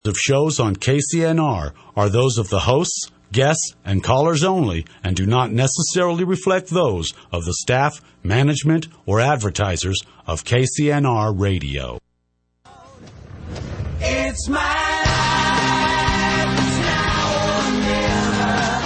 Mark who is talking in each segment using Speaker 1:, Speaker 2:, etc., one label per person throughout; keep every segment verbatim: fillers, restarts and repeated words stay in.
Speaker 1: of shows on K C N R are those of the hosts, guests, and callers only and do not necessarily reflect those of the staff, management, or advertisers of K C N R Radio.
Speaker 2: It's my life, it's now or never.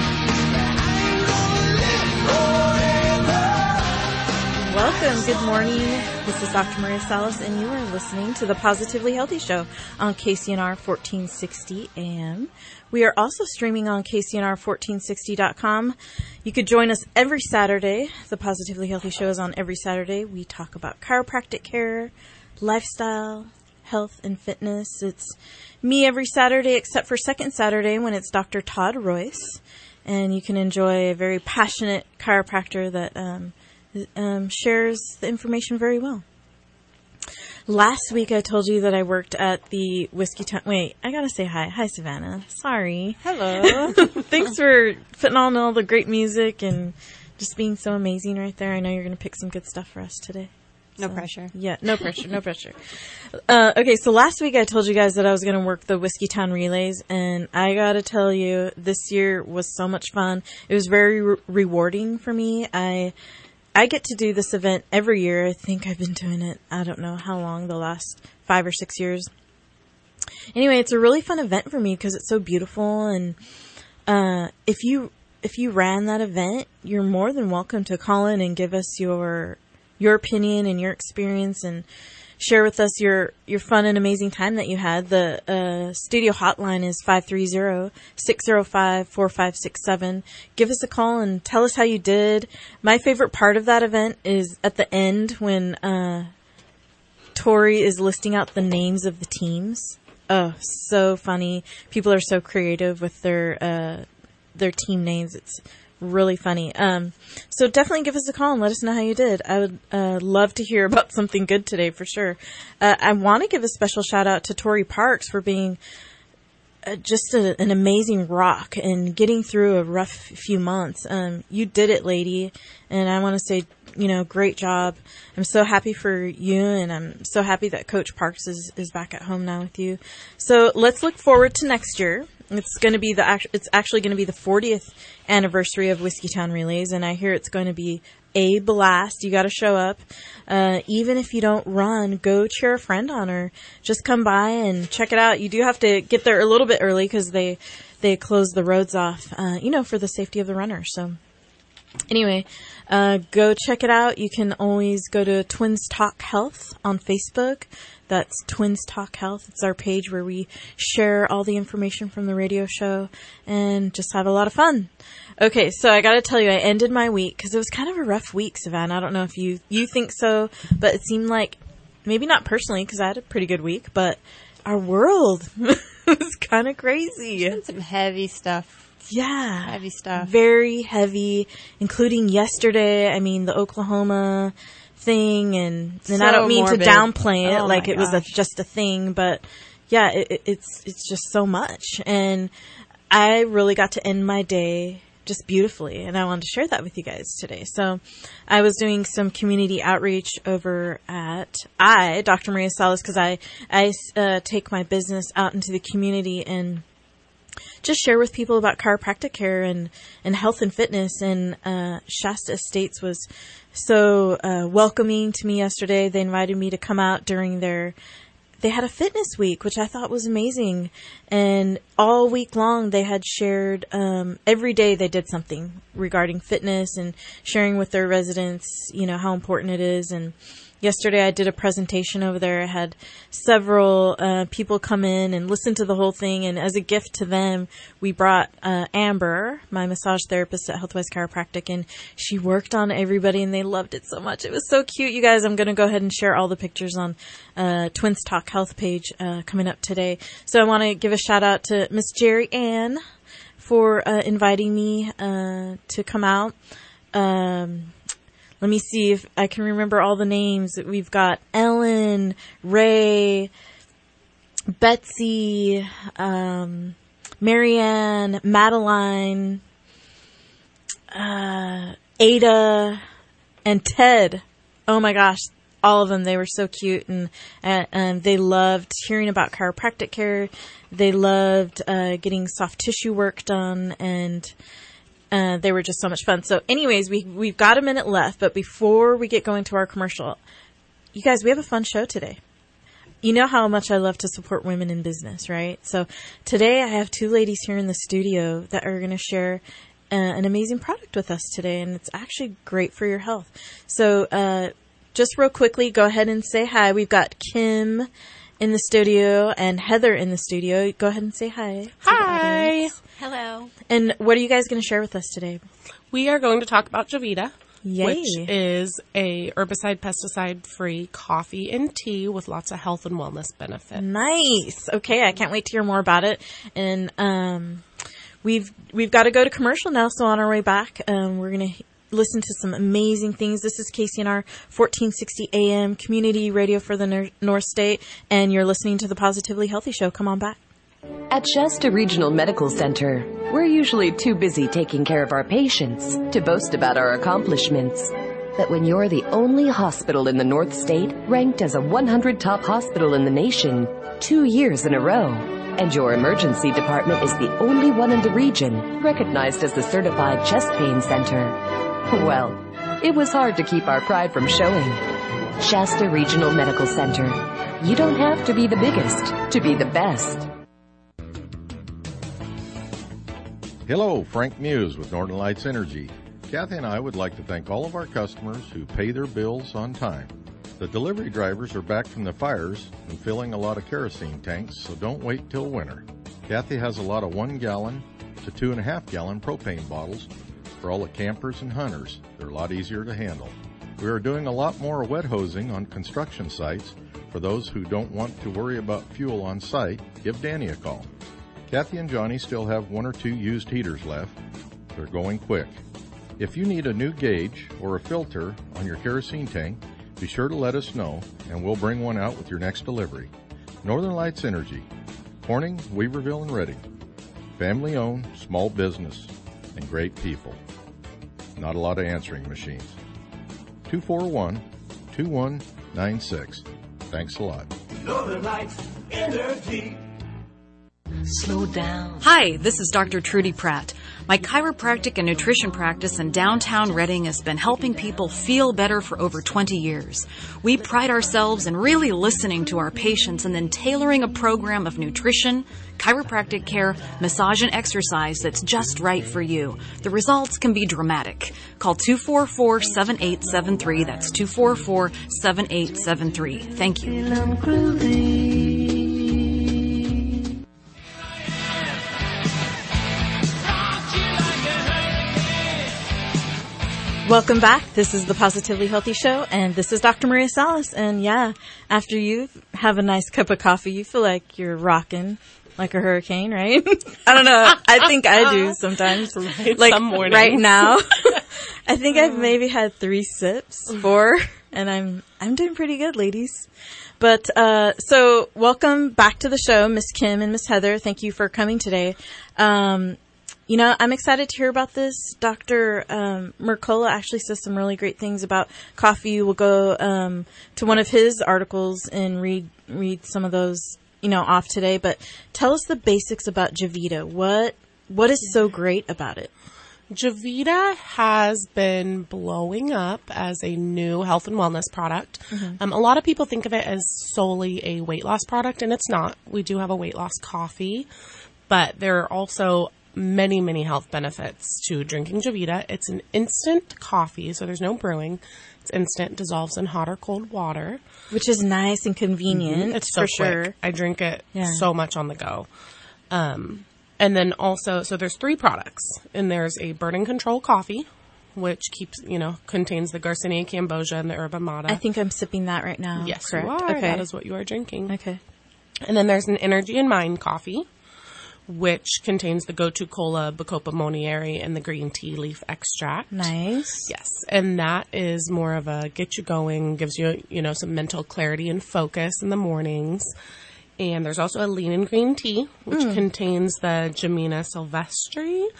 Speaker 3: Welcome. Good morning. This is Doctor Maria Salas, and you are listening to the Positively Healthy Show on K C N R fourteen sixty A M. We are also streaming on K C N R fourteen sixty dot com. You could join us every Saturday. The Positively Healthy Show is on every Saturday. We talk about chiropractic care, lifestyle, health, and fitness. It's me every Saturday except for second Saturday when it's Doctor Todd Royce. And you can enjoy a very passionate chiropractor that um, um, shares the information very well. Last week I told you that I worked at the Whiskey Town. Wait, I gotta say hi. Hi, Savannah. Sorry.
Speaker 4: Hello.
Speaker 3: Thanks for putting on all the great music and just being so amazing right there. I know you're gonna pick some good stuff for us today.
Speaker 4: No
Speaker 3: So,
Speaker 4: pressure.
Speaker 3: Yeah, no pressure, no pressure. Uh, okay, so last week I told you guys that I was going to work the Whiskey Town Relays, and I got to tell you, this year was so much fun. It was very re- rewarding for me. I I get to do this event every year. I think I've been doing it, I don't know how long, the last five or six years. Anyway, it's a really fun event for me because it's so beautiful, and uh, if you if you ran that event, you're more than welcome to call in and give us your your opinion and your experience and share with us your, your fun and amazing time that you had. The uh, studio hotline is five three zero, six zero five, four five six seven. Give us a call and tell us how you did. My favorite part of that event is at the end when uh, Tori is listing out the names of the teams. Oh, so funny. People are so creative with their uh, their team names. It's really funny. Um, so definitely give us a call and let us know how you did. I would uh, love to hear about something good today for sure. Uh, I want to give a special shout out to Tori Parks for being uh, just a, an amazing rock and getting through a rough few months. Um, you did it, lady. And I want to say, you know, great job. I'm so happy for you, and I'm so happy that Coach Parks is, is back at home now with you. So let's look forward to next year. It's going to be the it's actually going to be the fortieth anniversary of Whiskey Town Relays, and I hear it's going to be a blast. You got to show up. Uh, even if you don't run, go cheer a friend on her. Just come by and check it out. You do have to get there a little bit early because they they close the roads off, uh, you know, for the safety of the runner. So anyway, uh, go check it out. You can always go to Twins Talk Health on Facebook. That's Twins Talk Health. It's our page where we share all the information from the radio show and just have a lot of fun. Okay, so I got to tell you, I ended my week because it was kind of a rough week, Savannah. I don't know if you, you think so, but it seemed like, maybe not personally because I had a pretty good week, but our world was kind of crazy.
Speaker 4: It's been some heavy stuff.
Speaker 3: Yeah.
Speaker 4: Heavy stuff.
Speaker 3: Very heavy, including yesterday. I mean, the Oklahoma thing, and, and
Speaker 4: So
Speaker 3: I don't mean
Speaker 4: morbid.
Speaker 3: to downplay it
Speaker 4: Oh
Speaker 3: like
Speaker 4: my
Speaker 3: it was a,
Speaker 4: gosh.
Speaker 3: just a thing, but yeah, it, it, it's it's just so much. And I really got to end my day just beautifully, and I wanted to share that with you guys today. So I was doing some community outreach over at I, Doctor Maria Salas, because I, I uh, take my business out into the community and just share with people about chiropractic care and, and health and fitness. And uh, Shasta Estates was so uh, welcoming to me yesterday. They invited me to come out during their, they had a fitness week, which I thought was amazing. And all week long they had shared, um, every day they did something regarding fitness and sharing with their residents, you know, how important it is. And yesterday I did a presentation over there. I had several uh, people come in and listen to the whole thing. And as a gift to them, we brought uh, Amber, my massage therapist at Healthwise Chiropractic, and she worked on everybody, and they loved it so much. It was so cute, you guys. I'm going to go ahead and share all the pictures on uh, Twins Talk Health page uh, coming up today. So I want to give a shout out to Miss Jerry Ann for uh, inviting me uh, to come out. Um, Let me see if I can remember all the names. We've got Ellen, Ray, Betsy, um, Marianne, Madeline, uh, Ada, and Ted. Oh my gosh. all of them. They were so cute, and uh, and they loved hearing about chiropractic care. They loved uh, getting soft tissue work done, and uh, they were just so much fun. So anyways, we, we've got a minute left, but before we get going to our commercial, you guys, we have a fun show today. You know how much I love to support women in business, right? So today I have two ladies here in the studio that are going to share uh, an amazing product with us today, and it's actually great for your health. So uh, just real quickly, go ahead and say hi. We've got Kim in the studio and Heather in the studio. Go ahead and say hi.
Speaker 5: Hi.
Speaker 4: Hello.
Speaker 3: And what are you guys going to share with us today?
Speaker 5: We are going to talk about Javita,
Speaker 3: Yay.
Speaker 5: which is a herbicide, pesticide-free coffee and tea with lots of health and wellness benefits.
Speaker 3: Nice. Okay, I can't wait to hear more about it. And um, we've we've got to go to commercial now. So on our way back, um, we're going to listen to some amazing things. This is K C N R fourteen sixty A M community radio for the Nor- North State, and you're listening to the Positively Healthy Show. Come on back.
Speaker 6: At Shasta Regional Medical Center, we're usually too busy taking care of our patients to boast about our accomplishments. But when you're the only hospital in the North State ranked as a one hundred top hospital in the nation two years in a row, and your emergency department is the only one in the region recognized as the certified chest pain center, well, it was hard to keep our pride from showing. Shasta Regional Medical Center. You don't have to be the biggest to be the best.
Speaker 7: Hello, Frank Muse with Northern Lights Energy. Kathy and I would like to thank all of our customers who pay their bills on time. The delivery drivers are back from the fires and filling a lot of kerosene tanks, so don't wait till winter. Kathy has a lot of one gallon to two and a half gallon propane bottles for all the campers and hunters. They're a lot easier to handle. We are doing a lot more wet hosing on construction sites. For those who don't want to worry about fuel on site, give Danny a call. Kathy and Johnny still have one or two used heaters left. They're going quick. If you need a new gauge or a filter on your kerosene tank, be sure to let us know, and we'll bring one out with your next delivery. Northern Lights Energy, Corning, Weaverville, and Reading. Family-owned, small business, and great people. Not a lot of answering machines. two four one, two one nine six. Thanks a lot.
Speaker 2: Northern Lights Energy.
Speaker 6: Slow down.
Speaker 8: Hi, this is Doctor Trudy Pratt. My chiropractic and nutrition practice in downtown Reading has been helping people feel better for over twenty years. We pride ourselves in really listening to our patients and then tailoring a program of nutrition, chiropractic care, massage, and exercise that's just right for you. The results can be dramatic. Call two four four, seven eight seven three. That's two four four, seven eight seven three. Thank you.
Speaker 3: Welcome back. This is the Positively Healthy Show, and this is Doctor Maria Salas. And yeah, after you have a nice cup of coffee, you feel like you're rocking like a hurricane, right? I don't know. I think I do sometimes.
Speaker 5: Right,
Speaker 3: like
Speaker 5: some mornings.
Speaker 3: right now, I think I've maybe had three sips, four, and I'm I'm doing pretty good, ladies. But uh, so welcome back to the show, Miss Kim and Miss Heather. Thank you for coming today. Um, You know, I'm excited to hear about this. Doctor Um, Mercola actually says some really great things about coffee. We'll go um, to one of his articles and read read some of those, you know, off today. But tell us the basics about Javita. What what is so great about it?
Speaker 5: Javita has been blowing up as a new health and wellness product. Mm-hmm. Um, a lot of people think of it as solely a weight loss product, and it's not. We do have a weight loss coffee, but there are also many, many health benefits to drinking Javita. It's an instant coffee, so there's no brewing. It's instant, dissolves in hot or cold water.
Speaker 3: Which is nice and convenient.
Speaker 5: Mm-hmm. It's so
Speaker 3: for
Speaker 5: quick.
Speaker 3: Sure.
Speaker 5: I drink it
Speaker 3: Yeah.
Speaker 5: so much on the go. Um, and then also, so there's three products. And there's a burning control coffee, which keeps, you know, contains the Garcinia cambogia and the herba mata.
Speaker 3: I think I'm sipping that right now.
Speaker 5: Yes,
Speaker 3: correct?
Speaker 5: you are.
Speaker 3: Okay.
Speaker 5: That is what you are drinking.
Speaker 3: Okay.
Speaker 5: And then there's an Energy and Mind coffee, which contains the Gotu Kola, Bacopa Monieri, and the green tea leaf extract.
Speaker 3: Nice.
Speaker 5: Yes, and that is more of a get you going, gives you, you know, some mental clarity and focus in the mornings. And there's also a lean and green tea, which mm. contains the Gemina sylvestre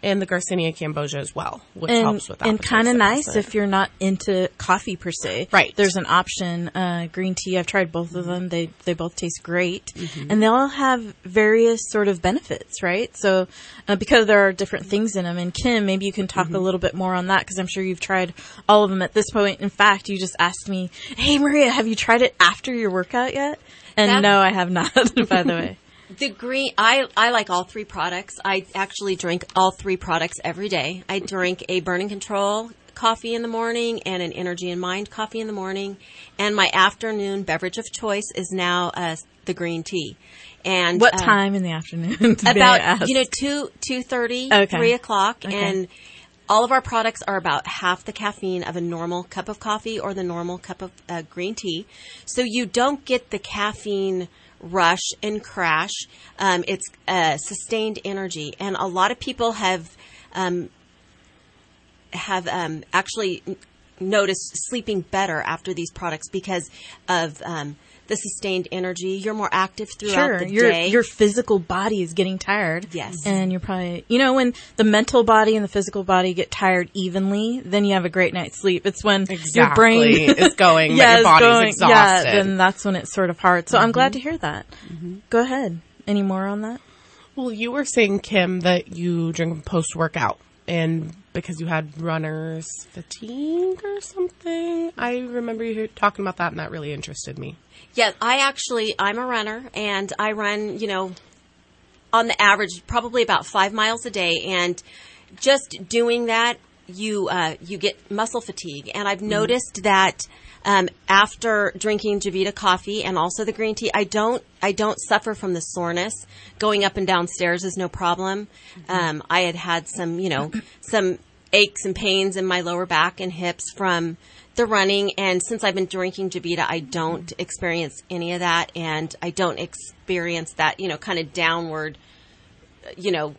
Speaker 5: and the Garcinia cambogia as well, which
Speaker 3: and,
Speaker 5: helps with that.
Speaker 3: And kind of nice if you're not into coffee per se.
Speaker 5: Right.
Speaker 3: There's an option, uh, green tea. I've tried both of them. They they both taste great. Mm-hmm. And they all have various sort of benefits, right? So uh, because there are different things in them. And Kim, maybe you can talk mm-hmm. a little bit more on that because I'm sure you've tried all of them at this point. In fact, you just asked me, hey, Maria, have you tried it after your workout yet? And
Speaker 9: That's-
Speaker 3: no, I have not, by the way.
Speaker 9: The green, I, I like all three products. I actually drink all three products every day. I drink a Burn and Control coffee in the morning and an Energy and Mind coffee in the morning. And my afternoon beverage of choice is now uh, the green tea. And
Speaker 3: what
Speaker 9: uh,
Speaker 3: time in the afternoon?
Speaker 9: About, you know, two, two thirty,
Speaker 3: okay.
Speaker 9: three o'clock.
Speaker 3: Okay.
Speaker 9: And all of our products are about half the caffeine of a normal cup of coffee or the normal cup of uh, green tea. So you don't get the caffeine rush and crash. Um, it's uh, sustained energy, and a lot of people have um, have um, actually noticed sleeping better after these products because of um, the sustained energy. You're more active throughout
Speaker 3: sure.
Speaker 9: the
Speaker 3: your,
Speaker 9: day.
Speaker 3: Your physical body is getting tired.
Speaker 9: Yes.
Speaker 3: And you're probably, you know, when the mental body and the physical body get tired evenly, then you have a great night's sleep. It's when
Speaker 5: exactly.
Speaker 3: your brain
Speaker 5: is going,
Speaker 3: yeah,
Speaker 5: but your body's
Speaker 3: going,
Speaker 5: exhausted.
Speaker 3: Yeah, then that's when it's sort of hard. So mm-hmm. I'm glad to hear that.
Speaker 5: Mm-hmm.
Speaker 3: Go ahead. Any more on that?
Speaker 5: Well, you were saying, Kim, that you drink post-workout. And because you had runner's fatigue or something. I remember you talking about that, and that really interested me.
Speaker 9: Yeah, I actually, I'm a runner, and I run, you know, on the average, probably about five miles a day. And just doing that, you uh, you get muscle fatigue. And I've noticed mm. that um, after drinking Javita coffee and also the green tea, I don't I don't suffer from the soreness. Going up and down stairs is no problem. Mm-hmm. Um, I had had some, you know, some aches and pains in my lower back and hips from the running, and since I've been drinking Javita, I don't experience any of that, and I don't experience that, you know, kind of downward, you know,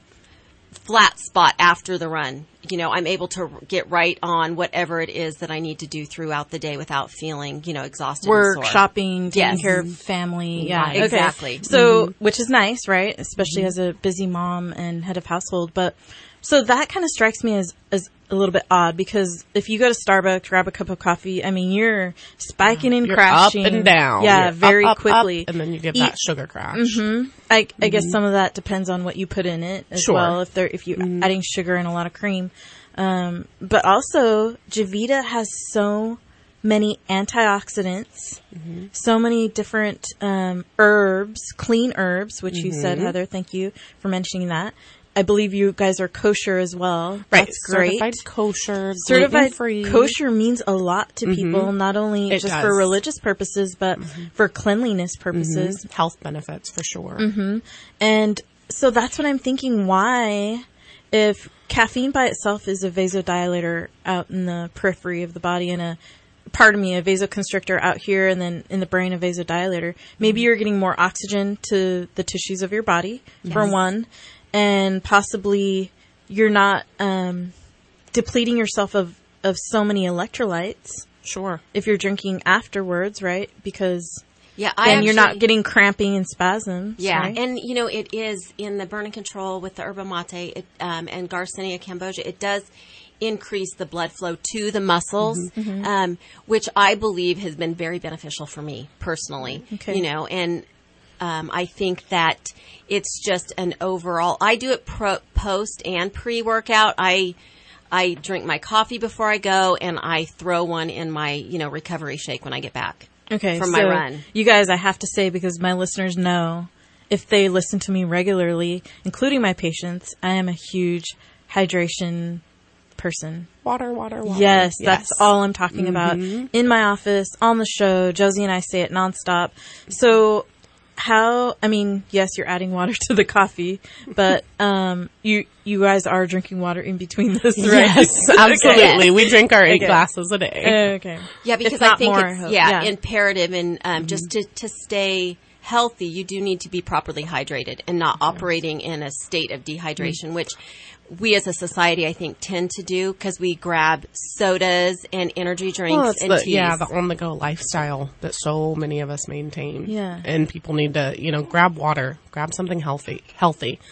Speaker 9: flat spot after the run. You know, I'm able to get right on whatever it is that I need to do throughout the day without feeling, you know, exhausted.
Speaker 3: Work,
Speaker 9: and sore.
Speaker 3: shopping, taking
Speaker 9: yes.
Speaker 3: care of family. Yeah,
Speaker 9: right. Exactly.
Speaker 3: Okay. So,
Speaker 9: mm-hmm.
Speaker 3: which is nice, right? Especially mm-hmm. as a busy mom and head of household. But so that kind of strikes me as, as a little bit odd because if you go to Starbucks, grab a cup of coffee, I mean, you're spiking and
Speaker 5: you're
Speaker 3: crashing.
Speaker 5: Up and down.
Speaker 3: Yeah,
Speaker 5: you're
Speaker 3: very
Speaker 5: up, up,
Speaker 3: quickly.
Speaker 5: Up, and then you get
Speaker 3: Eat,
Speaker 5: that sugar crash.
Speaker 3: Mm-hmm. I, I
Speaker 5: mm-hmm.
Speaker 3: guess some of that depends on what you put in it as
Speaker 5: sure.
Speaker 3: well. If they're if you're
Speaker 5: mm-hmm.
Speaker 3: adding sugar and a lot of cream, um, but also Javita has so many antioxidants, mm-hmm. so many different um, herbs, clean herbs, which mm-hmm. you said, Heather. Thank you for mentioning that. I believe you guys are kosher as well.
Speaker 5: Right.
Speaker 3: That's great.
Speaker 5: Certified kosher,
Speaker 3: Certified
Speaker 5: gluten-free.
Speaker 3: kosher means a lot to
Speaker 5: mm-hmm.
Speaker 3: people, not only
Speaker 5: it
Speaker 3: just
Speaker 5: does.
Speaker 3: for religious purposes, but
Speaker 5: mm-hmm.
Speaker 3: for cleanliness purposes.
Speaker 5: Mm-hmm. Health benefits, for sure.
Speaker 3: Mm-hmm. And so that's what I'm thinking. Why, if caffeine by itself is a vasodilator out in the periphery of the body and a pardon me, a vasoconstrictor out here and then in the brain a vasodilator, maybe you're getting more oxygen to the tissues of your body, yes. for one. And possibly you're not um, depleting yourself of, of so many electrolytes.
Speaker 5: Sure. If
Speaker 3: you're drinking afterwards, right? Because
Speaker 9: yeah, I
Speaker 3: then
Speaker 9: actually,
Speaker 3: you're not getting cramping and spasms.
Speaker 9: Yeah,
Speaker 3: right?
Speaker 9: And you know, it is in the Burn and Control with the yerba mate it, um, and Garcinia cambogia. It does increase the blood flow to the muscles, mm-hmm. um, which I believe has been very beneficial for me personally.
Speaker 3: Okay.
Speaker 9: You know, and Um, I think that it's just an overall. I do it pro, post and pre-workout. I I drink my coffee before I go, and I throw one in my you know recovery shake when I get back.
Speaker 3: Okay,
Speaker 9: from
Speaker 3: so
Speaker 9: my run.
Speaker 3: You guys, I have to say because my listeners know if they listen to me regularly, including my patients, I am a huge hydration person.
Speaker 5: Water, water, water.
Speaker 3: Yes,
Speaker 5: yes.
Speaker 3: that's all I'm talking mm-hmm. about in my office, on the show. Josie and I say it nonstop. So. How, I mean, yes, you're adding water to the coffee, but um, you you guys are drinking water in between this, right?
Speaker 5: Yes, absolutely.
Speaker 9: Okay.
Speaker 5: We drink our eight
Speaker 3: okay.
Speaker 5: glasses a day.
Speaker 3: Uh, okay.
Speaker 9: Yeah, because
Speaker 3: I
Speaker 9: I think
Speaker 3: more,
Speaker 9: it's
Speaker 3: I
Speaker 9: yeah,
Speaker 3: yeah.
Speaker 9: imperative and um, mm-hmm. just to, to stay healthy, you do need to be properly hydrated and not yeah. operating in a state of dehydration, mm-hmm. which we as a society, I think, tend to do because we grab sodas and energy drinks
Speaker 5: well,
Speaker 9: and
Speaker 5: the,
Speaker 9: teas.
Speaker 5: Yeah, the on-the-go lifestyle that so many of us maintain.
Speaker 3: Yeah.
Speaker 5: And people need to, you know, grab water, grab something healthy. Healthy.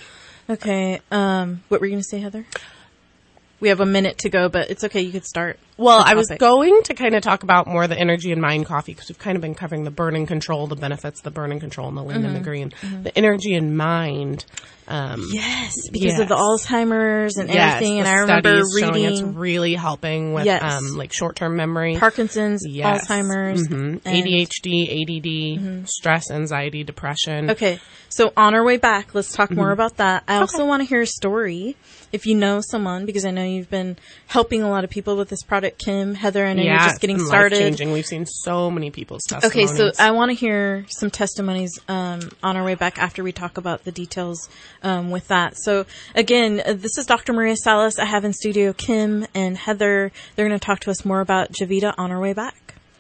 Speaker 3: Okay. Um, what were you going to say, Heather? We have a minute to go, but it's okay. You could start.
Speaker 5: Well,
Speaker 3: the
Speaker 5: I was
Speaker 3: topic.
Speaker 5: going to kind of talk about more the Energy and Mind coffee because we've kind of been covering the burn and control, the benefits, the burn and control, and the lean and the green. The Energy and Mind. Um,
Speaker 3: Yes, because
Speaker 5: yes.
Speaker 3: of the Alzheimer's and
Speaker 5: yes,
Speaker 3: everything.
Speaker 5: the
Speaker 3: And I remember
Speaker 5: studies showing
Speaker 3: reading
Speaker 5: it's really helping with
Speaker 3: Yes.
Speaker 5: um, like short-term memory.
Speaker 3: Parkinson's,
Speaker 5: Yes.
Speaker 3: Alzheimer's,
Speaker 5: Mhm.
Speaker 3: and-
Speaker 5: A D H D, A D D, stress, anxiety, depression.
Speaker 3: Okay, so on our way back, let's talk
Speaker 5: Mm-hmm.
Speaker 3: more about that. I also want to hear a story. If you know someone, because I know you've been helping a lot of people with this product, Kim, Heather, I know
Speaker 5: Yeah,
Speaker 3: you're just getting
Speaker 5: it's been
Speaker 3: started.
Speaker 5: life-changing. We've seen so many people's
Speaker 3: Okay,
Speaker 5: testimonies.
Speaker 3: so I want to hear some testimonies um, on our way back after we talk about the details um, with that. So again, uh, this is Doctor Maria Salas. I have in studio Kim and Heather. They're going to talk to us more about Javita on our way back.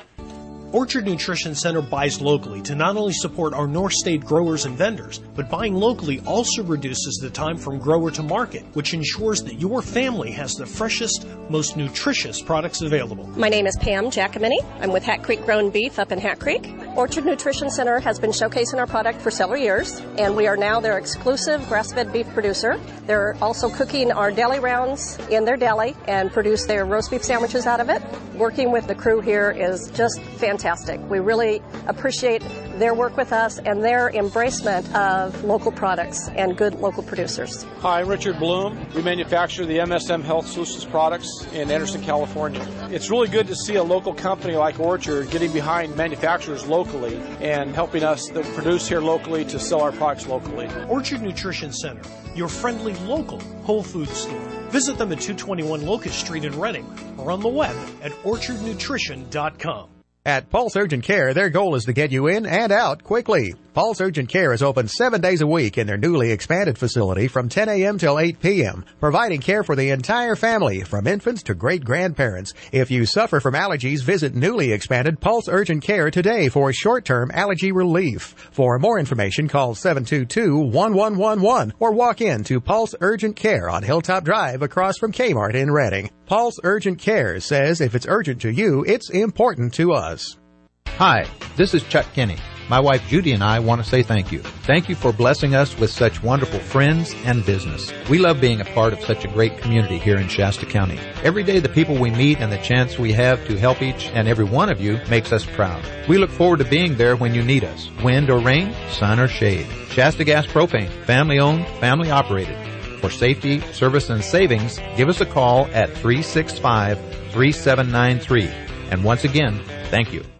Speaker 10: Orchard Nutrition Center buys locally to not only support our North State growers and vendors, but buying locally also reduces the time from grower to market, which ensures that your family has the freshest, most nutritious products available.
Speaker 11: My name is Pam Giacomini. I'm with Hat Creek Grown Beef up in Hat Creek. Orchard Nutrition Center has been showcasing our product for several years, and we are now their exclusive grass-fed beef producer. They're also cooking our deli rounds in their deli and produce their roast beef sandwiches out of it. Working with the crew here is just fantastic. We really appreciate their work with us and their embracement of local products and good local producers.
Speaker 12: Hi, I'm Richard Bloom. We manufacture the M S M Health Solutions products in Anderson, California. It's really good to see a local company like Orchard getting behind manufacturers locally and helping us to produce here locally to sell our products locally.
Speaker 10: Orchard Nutrition Center, your friendly local Whole Foods store. Visit them at two twenty-one Locust Street in Reading or on the web at orchard nutrition dot com.
Speaker 13: At Pulse Urgent Care, their goal is to get you in and out quickly. Pulse Urgent Care is open seven days a week in their newly expanded facility from ten a.m. till eight p.m., providing care for the entire family, from infants to great-grandparents. If you suffer from allergies, visit newly expanded Pulse Urgent Care today for short-term allergy relief. For more information, call seven two two, one one one one or walk in to Pulse Urgent Care on Hilltop Drive across from Kmart in Reading. Pulse Urgent Care says if it's urgent to you, it's important to us.
Speaker 14: Hi, this is Chuck Kinney. My wife Judy and I want to say thank you. Thank you for blessing us with such wonderful friends and business. We love being a part of such a great community here in Shasta County. Every day the people we meet and the chance we have to help each and every one of you makes us proud. We look forward to being there when you need us. Wind or rain, sun or shade. Shasta Gas Propane, family owned, family operated. For safety, service, and savings, give us a call at three six five, three seven nine three. And once again, thank you.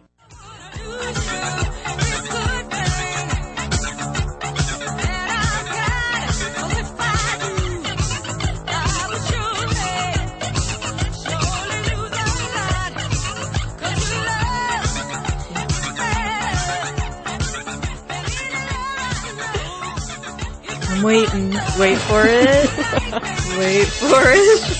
Speaker 3: I'm waiting. Wait for it. Wait for it.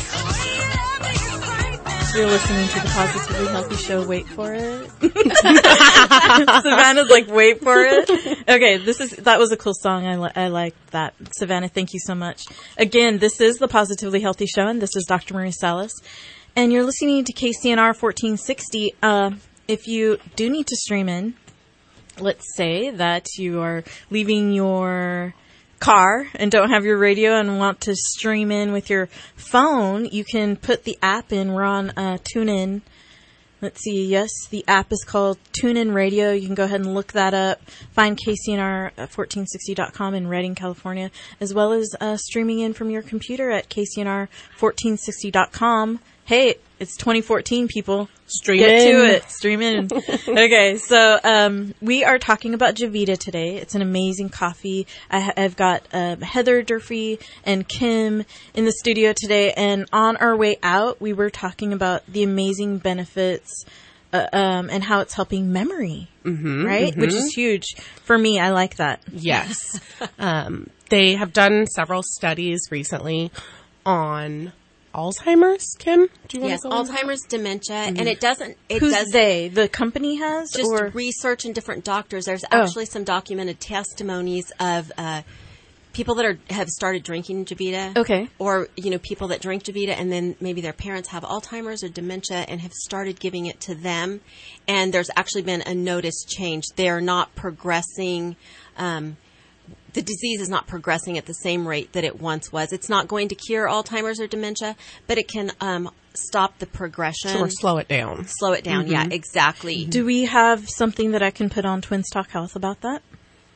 Speaker 3: You're listening to the Positively Healthy Show. Wait for it. Savannah's like, wait for it. Okay, this is that was a cool song. I, li- I like that. Savannah, thank you so much. Again, this is the Positively Healthy Show, and this is Doctor Maria Salas. And you're listening to K C N R fourteen sixty. Uh, if you do need to stream in, let's say that you are leaving your car and don't have your radio and want to stream in with your phone, you can put the app in. We're on uh, TuneIn. Let's see. Yes, the app is called TuneIn Radio. You can go ahead and look that up. Find K C N R fourteen sixty dot com in Reading, California, as well as uh, streaming in from your computer at K C N R fourteen sixty dot com. Hey, it's twenty fourteen, people.
Speaker 5: Stream
Speaker 3: Get
Speaker 5: in.
Speaker 3: to it. Stream in. Okay, so um, we are talking about Javita today. It's an amazing coffee. I ha- I've got uh, Heather Durfee and Kim in the studio today, and on our way out, we were talking about the amazing benefits uh, um, and how it's helping memory,
Speaker 5: mm-hmm,
Speaker 3: right?
Speaker 5: Mm-hmm.
Speaker 3: Which is huge. For me, I like that.
Speaker 5: Yes. um, they have done several studies recently on Alzheimer's. Kim, do you want
Speaker 9: yes,
Speaker 5: to go on that?
Speaker 9: Alzheimer's, dementia,
Speaker 3: Mm-hmm.
Speaker 9: and it doesn't. It
Speaker 3: Who's
Speaker 9: does
Speaker 3: they? The company has
Speaker 9: just
Speaker 3: or
Speaker 9: research and different doctors. There's
Speaker 3: Oh.
Speaker 9: actually some documented testimonies of uh, people that are have started drinking Javita.
Speaker 3: Okay.
Speaker 9: Or you know people that drink Javita and then maybe their parents have Alzheimer's or dementia and have started giving it to them, and there's actually been a noticed change. They're not progressing. Um, the disease is not progressing at the same rate that it once was. It's not going to cure Alzheimer's or dementia, but it can um, stop the progression.
Speaker 5: Or slow it down.
Speaker 9: Slow it down, mm-hmm. yeah, exactly.
Speaker 3: Do we have something that I can put on Twins Talk Health about that?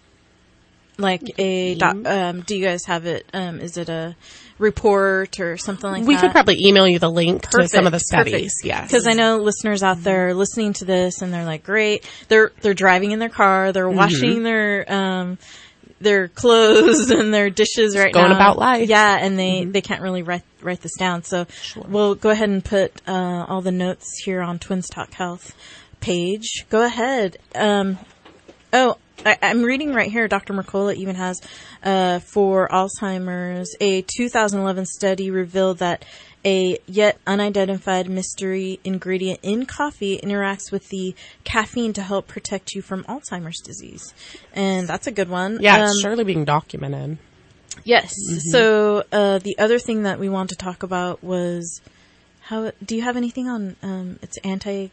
Speaker 3: Like a, doc, um, do you guys have it, um, is it a report or something like
Speaker 5: we
Speaker 3: that?
Speaker 5: We could probably email you the link
Speaker 3: Perfect.
Speaker 5: to some of the studies.
Speaker 3: Perfect.
Speaker 5: Yes.
Speaker 3: Because I know listeners out there listening to this and they're like, great. They're, they're driving in their car. They're washing mm-hmm. their, um, their clothes and their dishes right
Speaker 5: going
Speaker 3: now.
Speaker 5: Going about life.
Speaker 3: Yeah. And they,
Speaker 5: mm-hmm.
Speaker 3: they can't really write, write this down. So
Speaker 5: sure.
Speaker 3: we'll go ahead and put, uh, all the notes here on Twins Talk Health page. Go ahead. Um, oh, I, I'm reading right here, Doctor Mercola even has, uh, for Alzheimer's, a two thousand eleven study revealed that a yet unidentified mystery ingredient in coffee interacts with the caffeine to help protect you from Alzheimer's disease. And that's a good one.
Speaker 5: Yeah,
Speaker 3: um,
Speaker 5: it's surely being documented.
Speaker 3: Yes.
Speaker 5: Mm-hmm.
Speaker 3: So, uh, the other thing that we want to talk about was how, do you have anything on, um, its anti-cancer